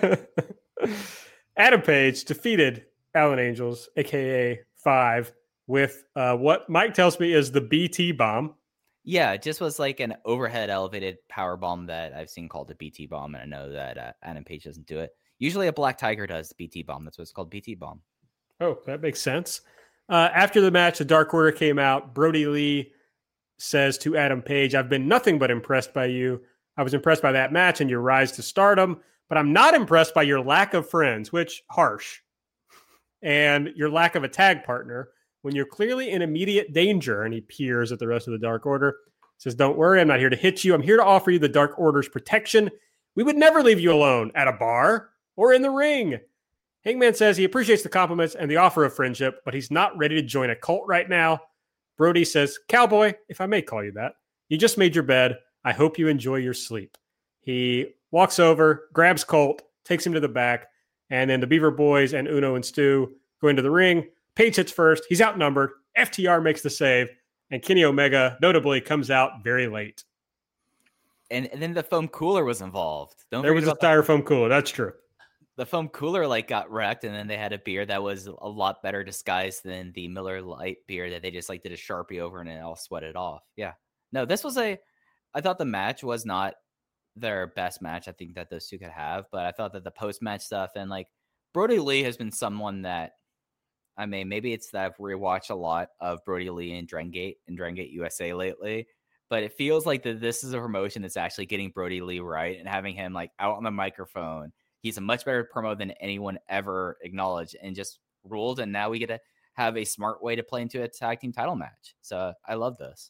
Adam Page defeated Alan Angels, aka Five, with uh, what Mike tells me is the B T bomb. Yeah, it just was like an overhead elevated power bomb that I've seen called a B T bomb, and I know that uh, Adam Page doesn't do it. Usually, a Black Tiger does the B T bomb. That's what it's called, B T bomb. Oh, that makes sense. Uh, after the match, the Dark Order came out. Brody Lee says to Adam Page, "I've been nothing but impressed by you. I was impressed by that match and your rise to stardom, but I'm not impressed by your lack of friends," which harsh, and your lack of a tag partner when you're clearly in immediate danger. And he peers at the rest of the Dark Order. Says, "Don't worry, I'm not here to hit you. I'm here to offer you the Dark Order's protection. We would never leave you alone at a bar or in the ring." Hangman says he appreciates the compliments and the offer of friendship, but he's not ready to join a cult right now. Brody says, "Cowboy, if I may call you that, you just made your bed. I hope you enjoy your sleep." He walks over, grabs Colt, takes him to the back, and then the Beaver Boys and Uno and Stu go into the ring. Page hits first. He's outnumbered. F T R makes the save, and Kenny Omega notably comes out very late. And, and then the foam cooler was involved. Don't There was forget a about styrofoam cooler. That's true. the foam cooler like got wrecked, and then they had a beer that was a lot better disguised than the Miller Lite beer that they just like did a Sharpie over and it all sweated off. Yeah. No, this was a, I thought the match was not their best match I think that those two could have, but I thought that the post-match stuff and like Brody Lee has been someone that, I mean, maybe it's that I've rewatched a lot of Brody Lee and Drengate and Drengate U S A lately, but it feels like that this is a promotion that's actually getting Brody Lee right and having him like out on the microphone. He's a much better promo than anyone ever acknowledged and just ruled. And now we get to have a smart way to play into a tag team title match. So I love this.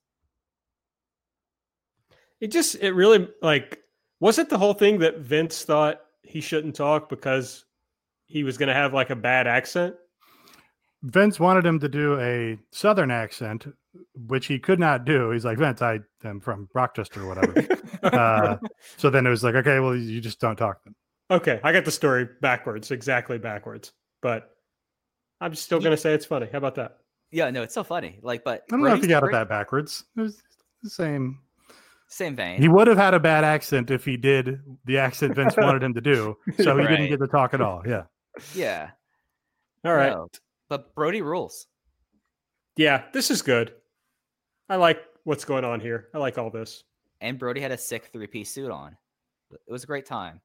It just, it really, like, was it the whole thing that Vince thought he shouldn't talk because he was going to have like a bad accent? Vince wanted him to do a Southern accent, which he could not do. He's like, "Vince, I am from Rochester or whatever." uh, so then it was like, okay, well, you just don't talk then. Okay, I got the story backwards, exactly backwards. But I'm still going to say it's funny. How about that? Yeah, no, it's so funny. Like, but I don't know if he got it that backwards. It was the same. Same vein. He would have had a bad accent if he did the accent Vince wanted him to do. So he Right. didn't get to talk at all. Yeah. Yeah. All right. No, but Brody rules. Yeah, this is good. I like what's going on here. I like all this. And Brody had a sick three-piece suit on. It was a great time.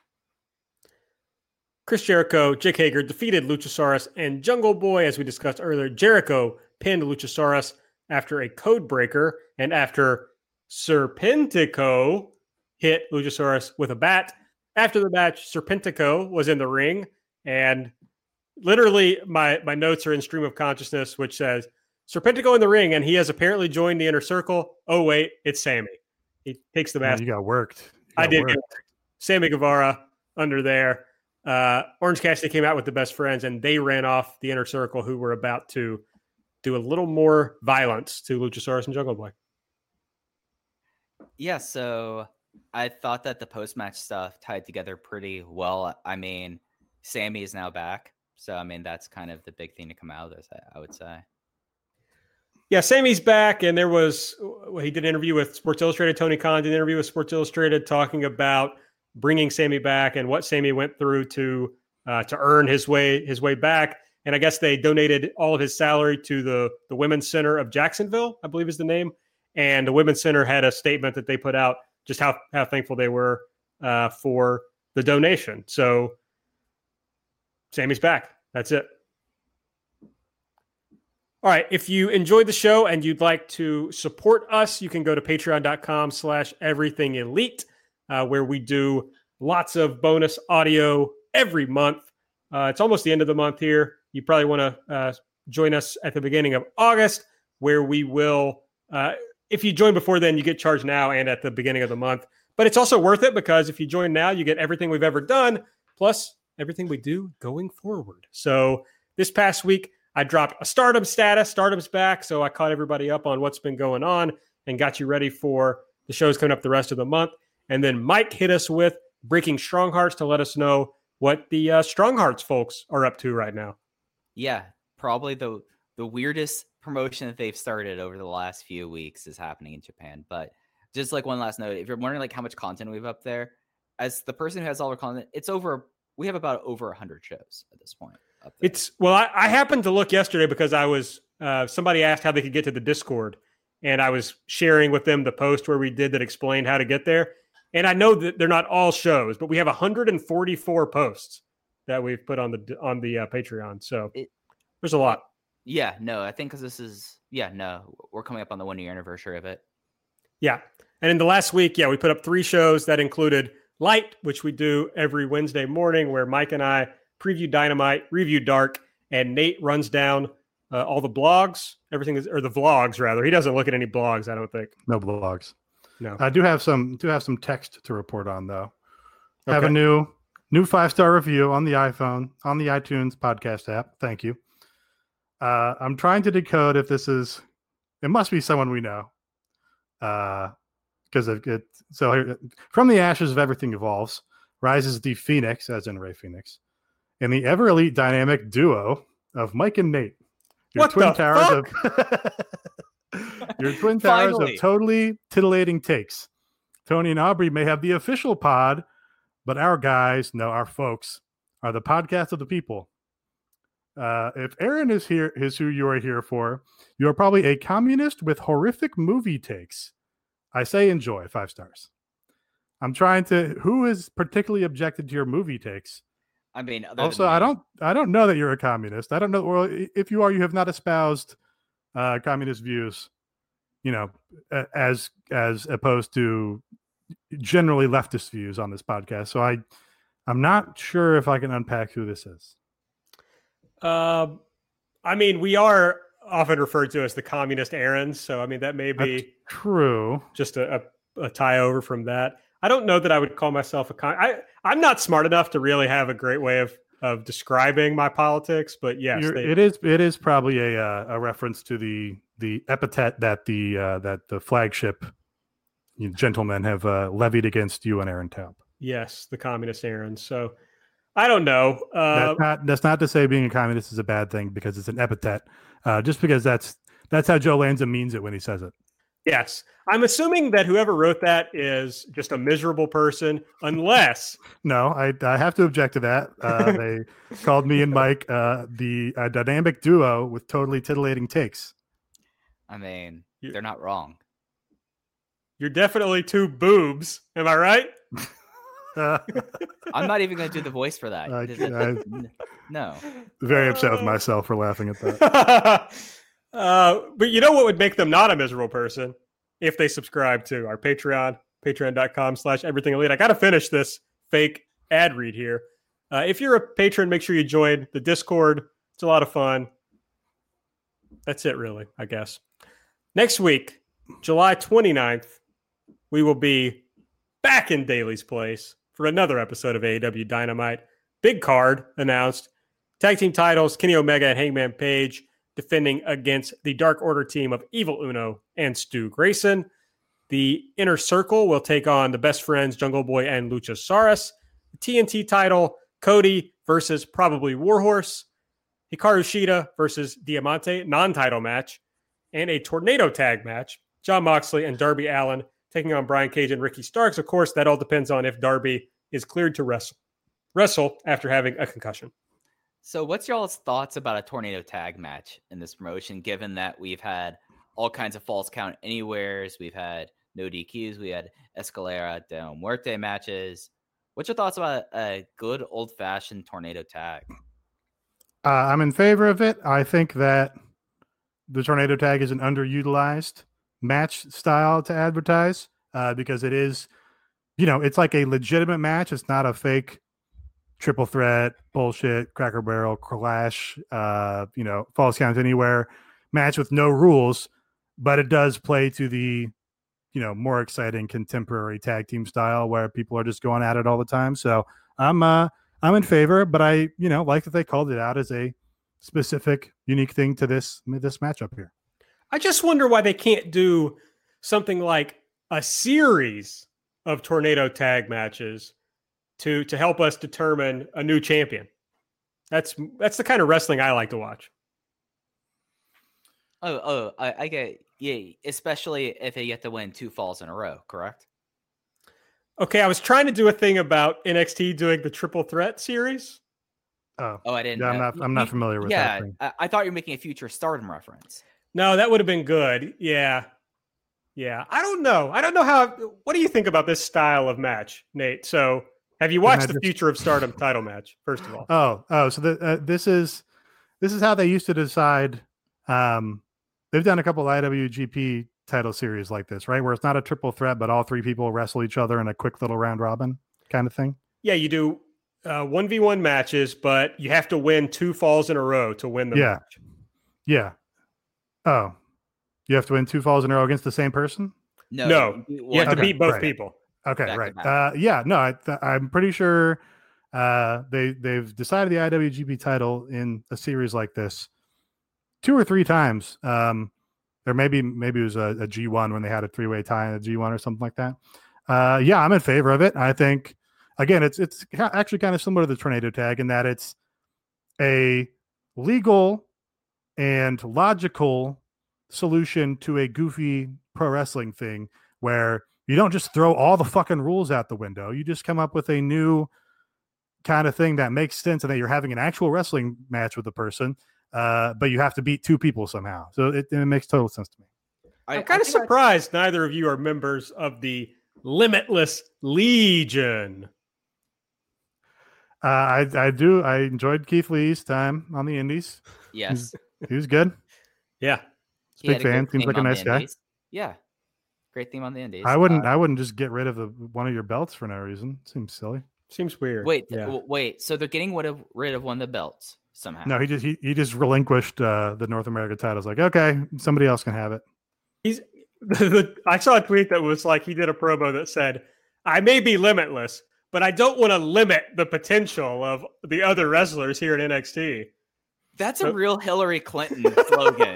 Chris Jericho, Jake Hager defeated Luchasaurus and Jungle Boy, as we discussed earlier. Jericho pinned Luchasaurus after a code breaker and after Serpentico hit Luchasaurus with a bat. After the match, Serpentico was in the ring, and literally my, my notes are in stream of consciousness, which says Serpentico in the ring, and he has apparently joined the Inner Circle. Oh, wait, it's Sammy. He takes the Man, mask. you got worked. You I got did worked. get Sammy Guevara under there. Uh, Orange Cassidy came out with the best friends, and they ran off the Inner Circle, who were about to do a little more violence to Luchasaurus and Jungle Boy. Yeah, so I thought that the post-match stuff tied together pretty well. I mean, Sammy is now back. So, I mean, that's kind of the big thing to come out of this, I, I would say. Yeah, Sammy's back, and there was, well, he did an interview with Sports Illustrated. Tony Khan did an interview with Sports Illustrated talking about bringing Sammy back and what Sammy went through to uh, to earn his way his way back. And I guess they donated all of his salary to the the Women's Center of Jacksonville, I believe is the name. And the Women's Center had a statement that they put out just how how thankful they were uh, for the donation. So Sammy's back. That's it. All right. If you enjoyed the show and you'd like to support us, you can go to patreon.com slash everything elite. uh, where we do lots of bonus audio every month. Uh, it's almost the end of the month here. You probably want to uh, join us at the beginning of August, where we will, uh, if you join before then, you get charged now and at the beginning of the month. But it's also worth it because if you join now, you get everything we've ever done, plus everything we do going forward. So this past week, I dropped a Stardom status. Stardom's back, so I caught everybody up on what's been going on and got you ready for the shows coming up the rest of the month. And then Mike hit us with Breaking Strong Hearts to let us know what the uh, Strong Hearts folks are up to right now. Yeah, probably the the weirdest promotion that they've started over the last few weeks is happening in Japan. But just like one last note, if you're wondering like how much content we have up there, as the person who has all our content, it's over. We have about over one hundred shows at this point. Up there. It's well, I, I happened to look yesterday because I was uh, somebody asked how they could get to the Discord, and I was sharing with them the post where we did that explained how to get there. And I know that they're not all shows, but we have one hundred forty-four posts that we've put on the on the uh, Patreon. So it, there's a lot. Yeah, no, I think because this is yeah, no, we're coming up on the one year anniversary of it. Yeah, and in the last week, yeah, we put up three shows that included Light, which we do every Wednesday morning, where Mike and I preview Dynamite, review Dark, and Nate runs down uh, all the blogs, everything is, or the vlogs rather. He doesn't look at any blogs, I don't think. No blogs. No. I do have some do have some text to report on though. Okay. Have a new new five star review on the iPhone, on the iTunes podcast app. Thank you. Uh, I'm trying to decode if this is. It must be someone we know. Uh, because of it. So here, from the ashes of everything evolves, rises the Phoenix, as in Ray Phoenix, and the ever elite dynamic duo of Mike and Nate. Your what twin the towers fuck? of your twin towers Finally. of totally titillating takes. Tony and Aubrey may have the official pod, but our guys, no, our folks, are the podcast of the people. Uh, if Aaron is here, is who you are here for, you are probably a communist with horrific movie takes. I say enjoy, five stars. I'm trying to. Who is particularly objected to your movie takes? I mean, also, I don't. I don't know that you're a communist. I don't know. Well, if you are, you have not espoused uh, communist views. You know, as as opposed to generally leftist views on this podcast. So I, I'm not sure if I can unpack who this is. Um, I mean, we are often referred to as the communist Aarons. So, I mean, that may be That's true. Just a, a, a tie over from that. I don't know that I would call myself a con. I, I'm not smart enough to really have a great way of, of describing my politics, but yes, they, it is. It is probably a uh, a reference to the the epithet that the uh, that the flagship you know, gentlemen have uh, levied against you and Aaron Taub. Yes, the communist Aarons. So I don't know. Uh, that's not that's not to say being a communist is a bad thing because it's an epithet. Uh, just because that's that's how Joe Lanza means it when he says it. Yes. I'm assuming that whoever wrote that is just a miserable person, unless... No, I, I have to object to that. Uh, they called me and Mike uh, the uh, dynamic duo with totally titillating takes. I mean, they're not wrong. You're definitely two boobs. Am I right? Uh, I'm not even going to do the voice for that. I- It- it- I- no. Very upset with myself for laughing at that. uh, but you know what would make them not a miserable person? If they subscribe to our Patreon, patreon.com slash everything elite. I got to finish this fake ad read here. Uh, if you're a patron, make sure you join the Discord. It's a lot of fun. That's it, really, I guess. Next week, July twenty-ninth, we will be back in Daly's Place for another episode of A E W Dynamite. Big card announced. Tag team titles, Kenny Omega and Hangman Page defending against the Dark Order team of Evil Uno and Stu Grayson. The Inner Circle will take on the Best Friends, Jungle Boy and Luchasaurus. The T N T title, Cody versus probably Warhorse. Hikaru Shida versus Diamante, non-title match. And a tornado tag match, Jon Moxley and Darby Allin taking on Brian Cage and Ricky Starks. Of course, that all depends on if Darby is cleared to wrestle, wrestle after having a concussion. So what's y'all's thoughts about a tornado tag match in this promotion, given that we've had all kinds of false count anywheres, we've had no D Qs, we had Escalera Del Muerte matches. What's your thoughts about a good old-fashioned tornado tag? Uh, I'm in favor of it. I think that the tornado tag is an underutilized match style to advertise uh, because it is you know, it's like a legitimate match. It's not a fake triple threat bullshit, Cracker Barrel, Clash, uh, you know, Falls Count Anywhere match with no rules, but it does play to the, you know, more exciting contemporary tag team style where people are just going at it all the time. So I'm, uh, I'm in favor, but I, you know, like that they called it out as a specific, unique thing to this this matchup here. I just wonder why they can't do something like a series of tornado tag matches to to help us determine a new champion. That's that's the kind of wrestling I like to watch. Oh, oh, I, I get, yeah, especially if they get to win two falls in a row, correct? Okay, I was trying to do a thing about N X T doing the triple threat series. Oh, Oh, I didn't. yeah, I'm know. not. I'm not You- familiar with yeah, that thing. I, I thought you were making a future Stardom reference. No, that would have been good. Yeah. Yeah. I don't know. I don't know how. What do you think about this style of match, Nate? So, have you watched I the just- Future of Stardom title match, first of all? Oh, oh, so the, uh, this is this is how they used to decide. Um, they've done a couple I W G P title series like this, right? Where it's not a triple threat, but all three people wrestle each other in a quick little round robin kind of thing. Yeah, you do uh, one v one matches, but you have to win two falls in a row to win the Yeah. match. Yeah. Oh, you have to win two falls in a row against the same person? No, No, you You have to Okay, beat both right. people. Okay, Back to right. back. Uh, yeah, no, I th- I'm pretty sure uh, they they've decided the I W G P title in a series like this two or three times. Um, or maybe maybe it was a, a G one when they had a three way tie in a G one or something like that. Uh, yeah, I'm in favor of it. I think again, it's it's ca- actually kind of similar to the tornado tag in that it's a legal and logical solution to a goofy pro wrestling thing where you don't just throw all the fucking rules out the window. You just come up with a new kind of thing that makes sense and that you're having an actual wrestling match with the person, uh, but you have to beat two people somehow. So it, it makes total sense to me. I, I'm kind I of think I- surprised neither of you are members of the Limitless Legion. Uh, I I do. I enjoyed Keith Lee's time on the Indies. Yes, He was good. Yeah. he had Big a fan. great Seems theme like a on the nice guy. Indies. Yeah, great theme on the Indies. I wouldn't. Uh, I wouldn't just get rid of the one of your belts for no reason. Seems silly. Seems weird. wait, Yeah. w- wait. So they're getting rid of rid of one of the belts somehow. No, he just he, he just relinquished uh, the North America titles. Like, okay, somebody else can have it. He's I saw a tweet that was like he did a promo that said, I may be limitless, but I don't want to limit the potential of the other wrestlers here at N X T. That's a real Hillary Clinton slogan.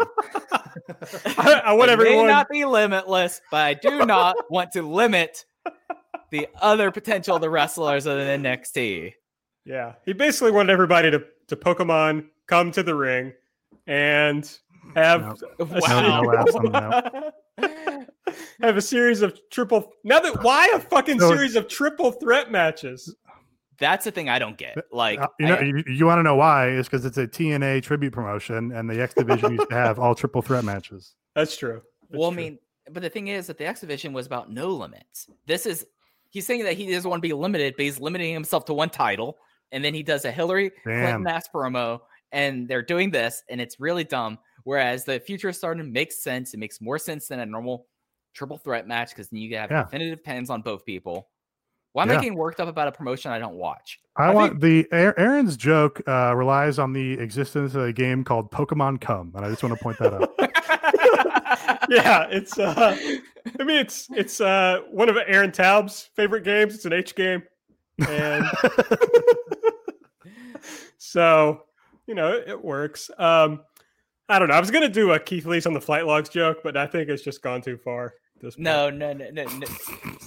I, I want I everyone may not be limitless, but I do not want to limit the other potential of the wrestlers of the N X T. Yeah. He basically wanted everybody to, to Pokemon come to the ring and have a Wow. No, no laughs on the have a series of triple now that why a fucking So- series of triple threat matches? That's the thing I don't get. Like, Uh, you know, I- you, you want to know why? Is because it's a T N A tribute promotion, and the X Division used to have all triple threat matches. That's true. That's well, I true. mean, but the thing is that the X Division was about no limits. This is he's saying that he doesn't want to be limited, but he's limiting himself to one title, and then he does a Hillary Clinton Damn. ass promo, and they're doing this, and it's really dumb. Whereas the future of Stardom makes sense. It makes more sense than a normal triple threat match because then you have Yeah. definitive pins on both people. Why am Yeah. I getting worked up about a promotion I don't watch? I, I want the Aa- Aaron's joke uh, relies on the existence of a game called Pokemon Come, and I just want to point that out. yeah, it's uh I mean it's it's uh one of Aaron Taub's favorite games. It's an H game. And so, you know, it, it works. Um I don't know. I was gonna do a Keith Lee's on the flight logs joke, but I think it's just gone too far at this point. No, no, no, no, no.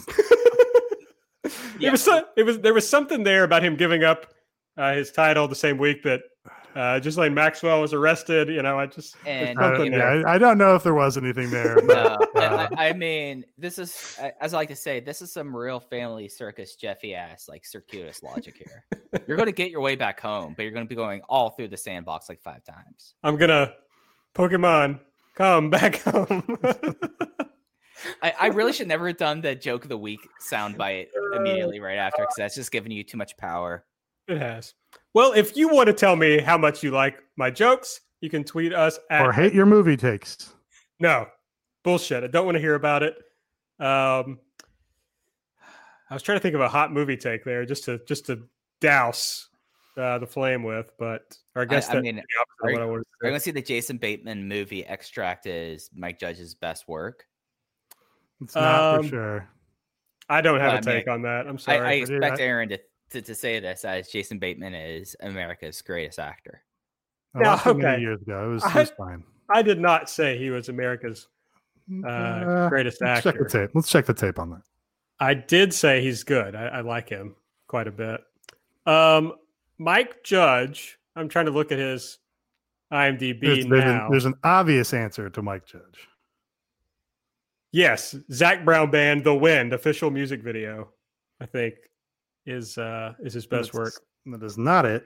It Yeah. was so, it was there was something there about him giving up uh, his title the same week that uh Ghislaine Maxwell was arrested. You know, I just there's And- I, something don't, there. yeah, I, I don't know if there was anything there. No, But, and uh, I, I mean, this is, I- as I like to say, this is some real family circus Jeffy ass, like circuitous logic here. You're going to get your way back home, but you're going to be going all through the sandbox like five times. I'm gonna Pokemon come back home. I, I really should never have done the joke of the week soundbite immediately right after because that's just giving you too much power. It has. Well, if you want to tell me how much you like my jokes, you can tweet us at or hate your movie takes. no bullshit. I don't want to hear about it. Um, I was trying to think of a hot movie take there, just to just to douse uh, the flame with, but or I guess I, that I mean, the opposite are, of what I wanted to are you say. going to see the Jason Bateman movie Extract is Mike Judge's best work? It's not Um, for sure. I don't have Well, a I mean, take on that. I'm I, sorry. I I did- expect I- Aaron to, to, to say this as Jason Bateman is America's greatest actor. I Yeah, watched it many okay. years ago. It was, it I- was fine. I did not say he was America's uh, Uh, greatest let's check the actor. tape. Let's check the tape on that. I did say he's good. I, I like him quite a bit. Um, Mike Judge. I'm trying to look at his IMDb There's, there's, an, now. there's an obvious answer to Mike Judge. Yes, Zach Brown Band, "The Wind" official music video. I think is uh, is his best work. That's- That is not it.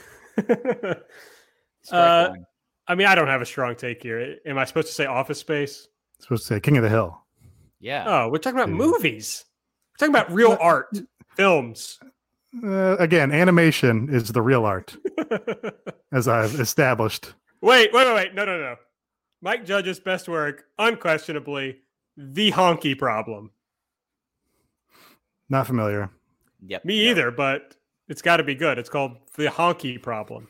Strike Uh, one. I mean, I don't have a strong take here. Am I supposed to say Office Space? It's supposed to say King of the Hill. Yeah. Oh, we're talking about Yeah. movies. We're talking about real art, films. Uh, again, animation is the real art, as I've established. Wait, wait, wait, wait. No, no, no. Mike Judge's best work, unquestionably, The Honky Problem. Not familiar. Yep. Me yep. either, but it's got to be good. It's called The Honky Problem.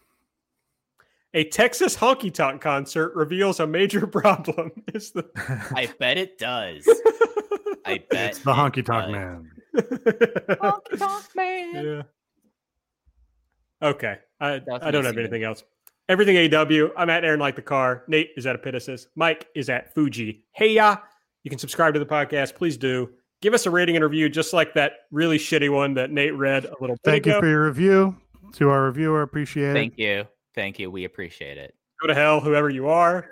A Texas honky tonk concert reveals a major problem. Is the I bet it does. I bet It's the it honky tonk does. man. Honky tonk man. Yeah. Okay. I, That's I don't have missing it. anything else. Everything A W. I'm at Aaron Like the Car. Nate is at Epitasis. Mike is at Fuji. Hey, ya. You can subscribe to the podcast. Please do. Give us a rating and review, just like that really shitty one that Nate read a little bit Thank ago. you for your review. To our reviewer, appreciate it. Thank you. Thank you. We appreciate it. Go to hell, whoever you are.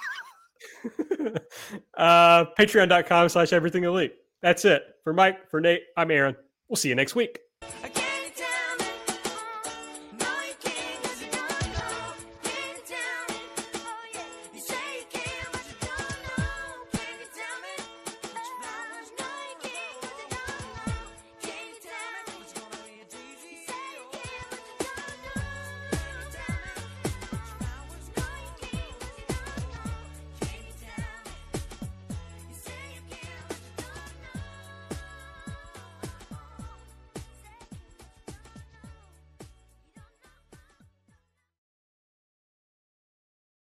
uh, Patreon.com slash everything elite. That's it. For Mike, for Nate, I'm Aaron. We'll see you next week. I can't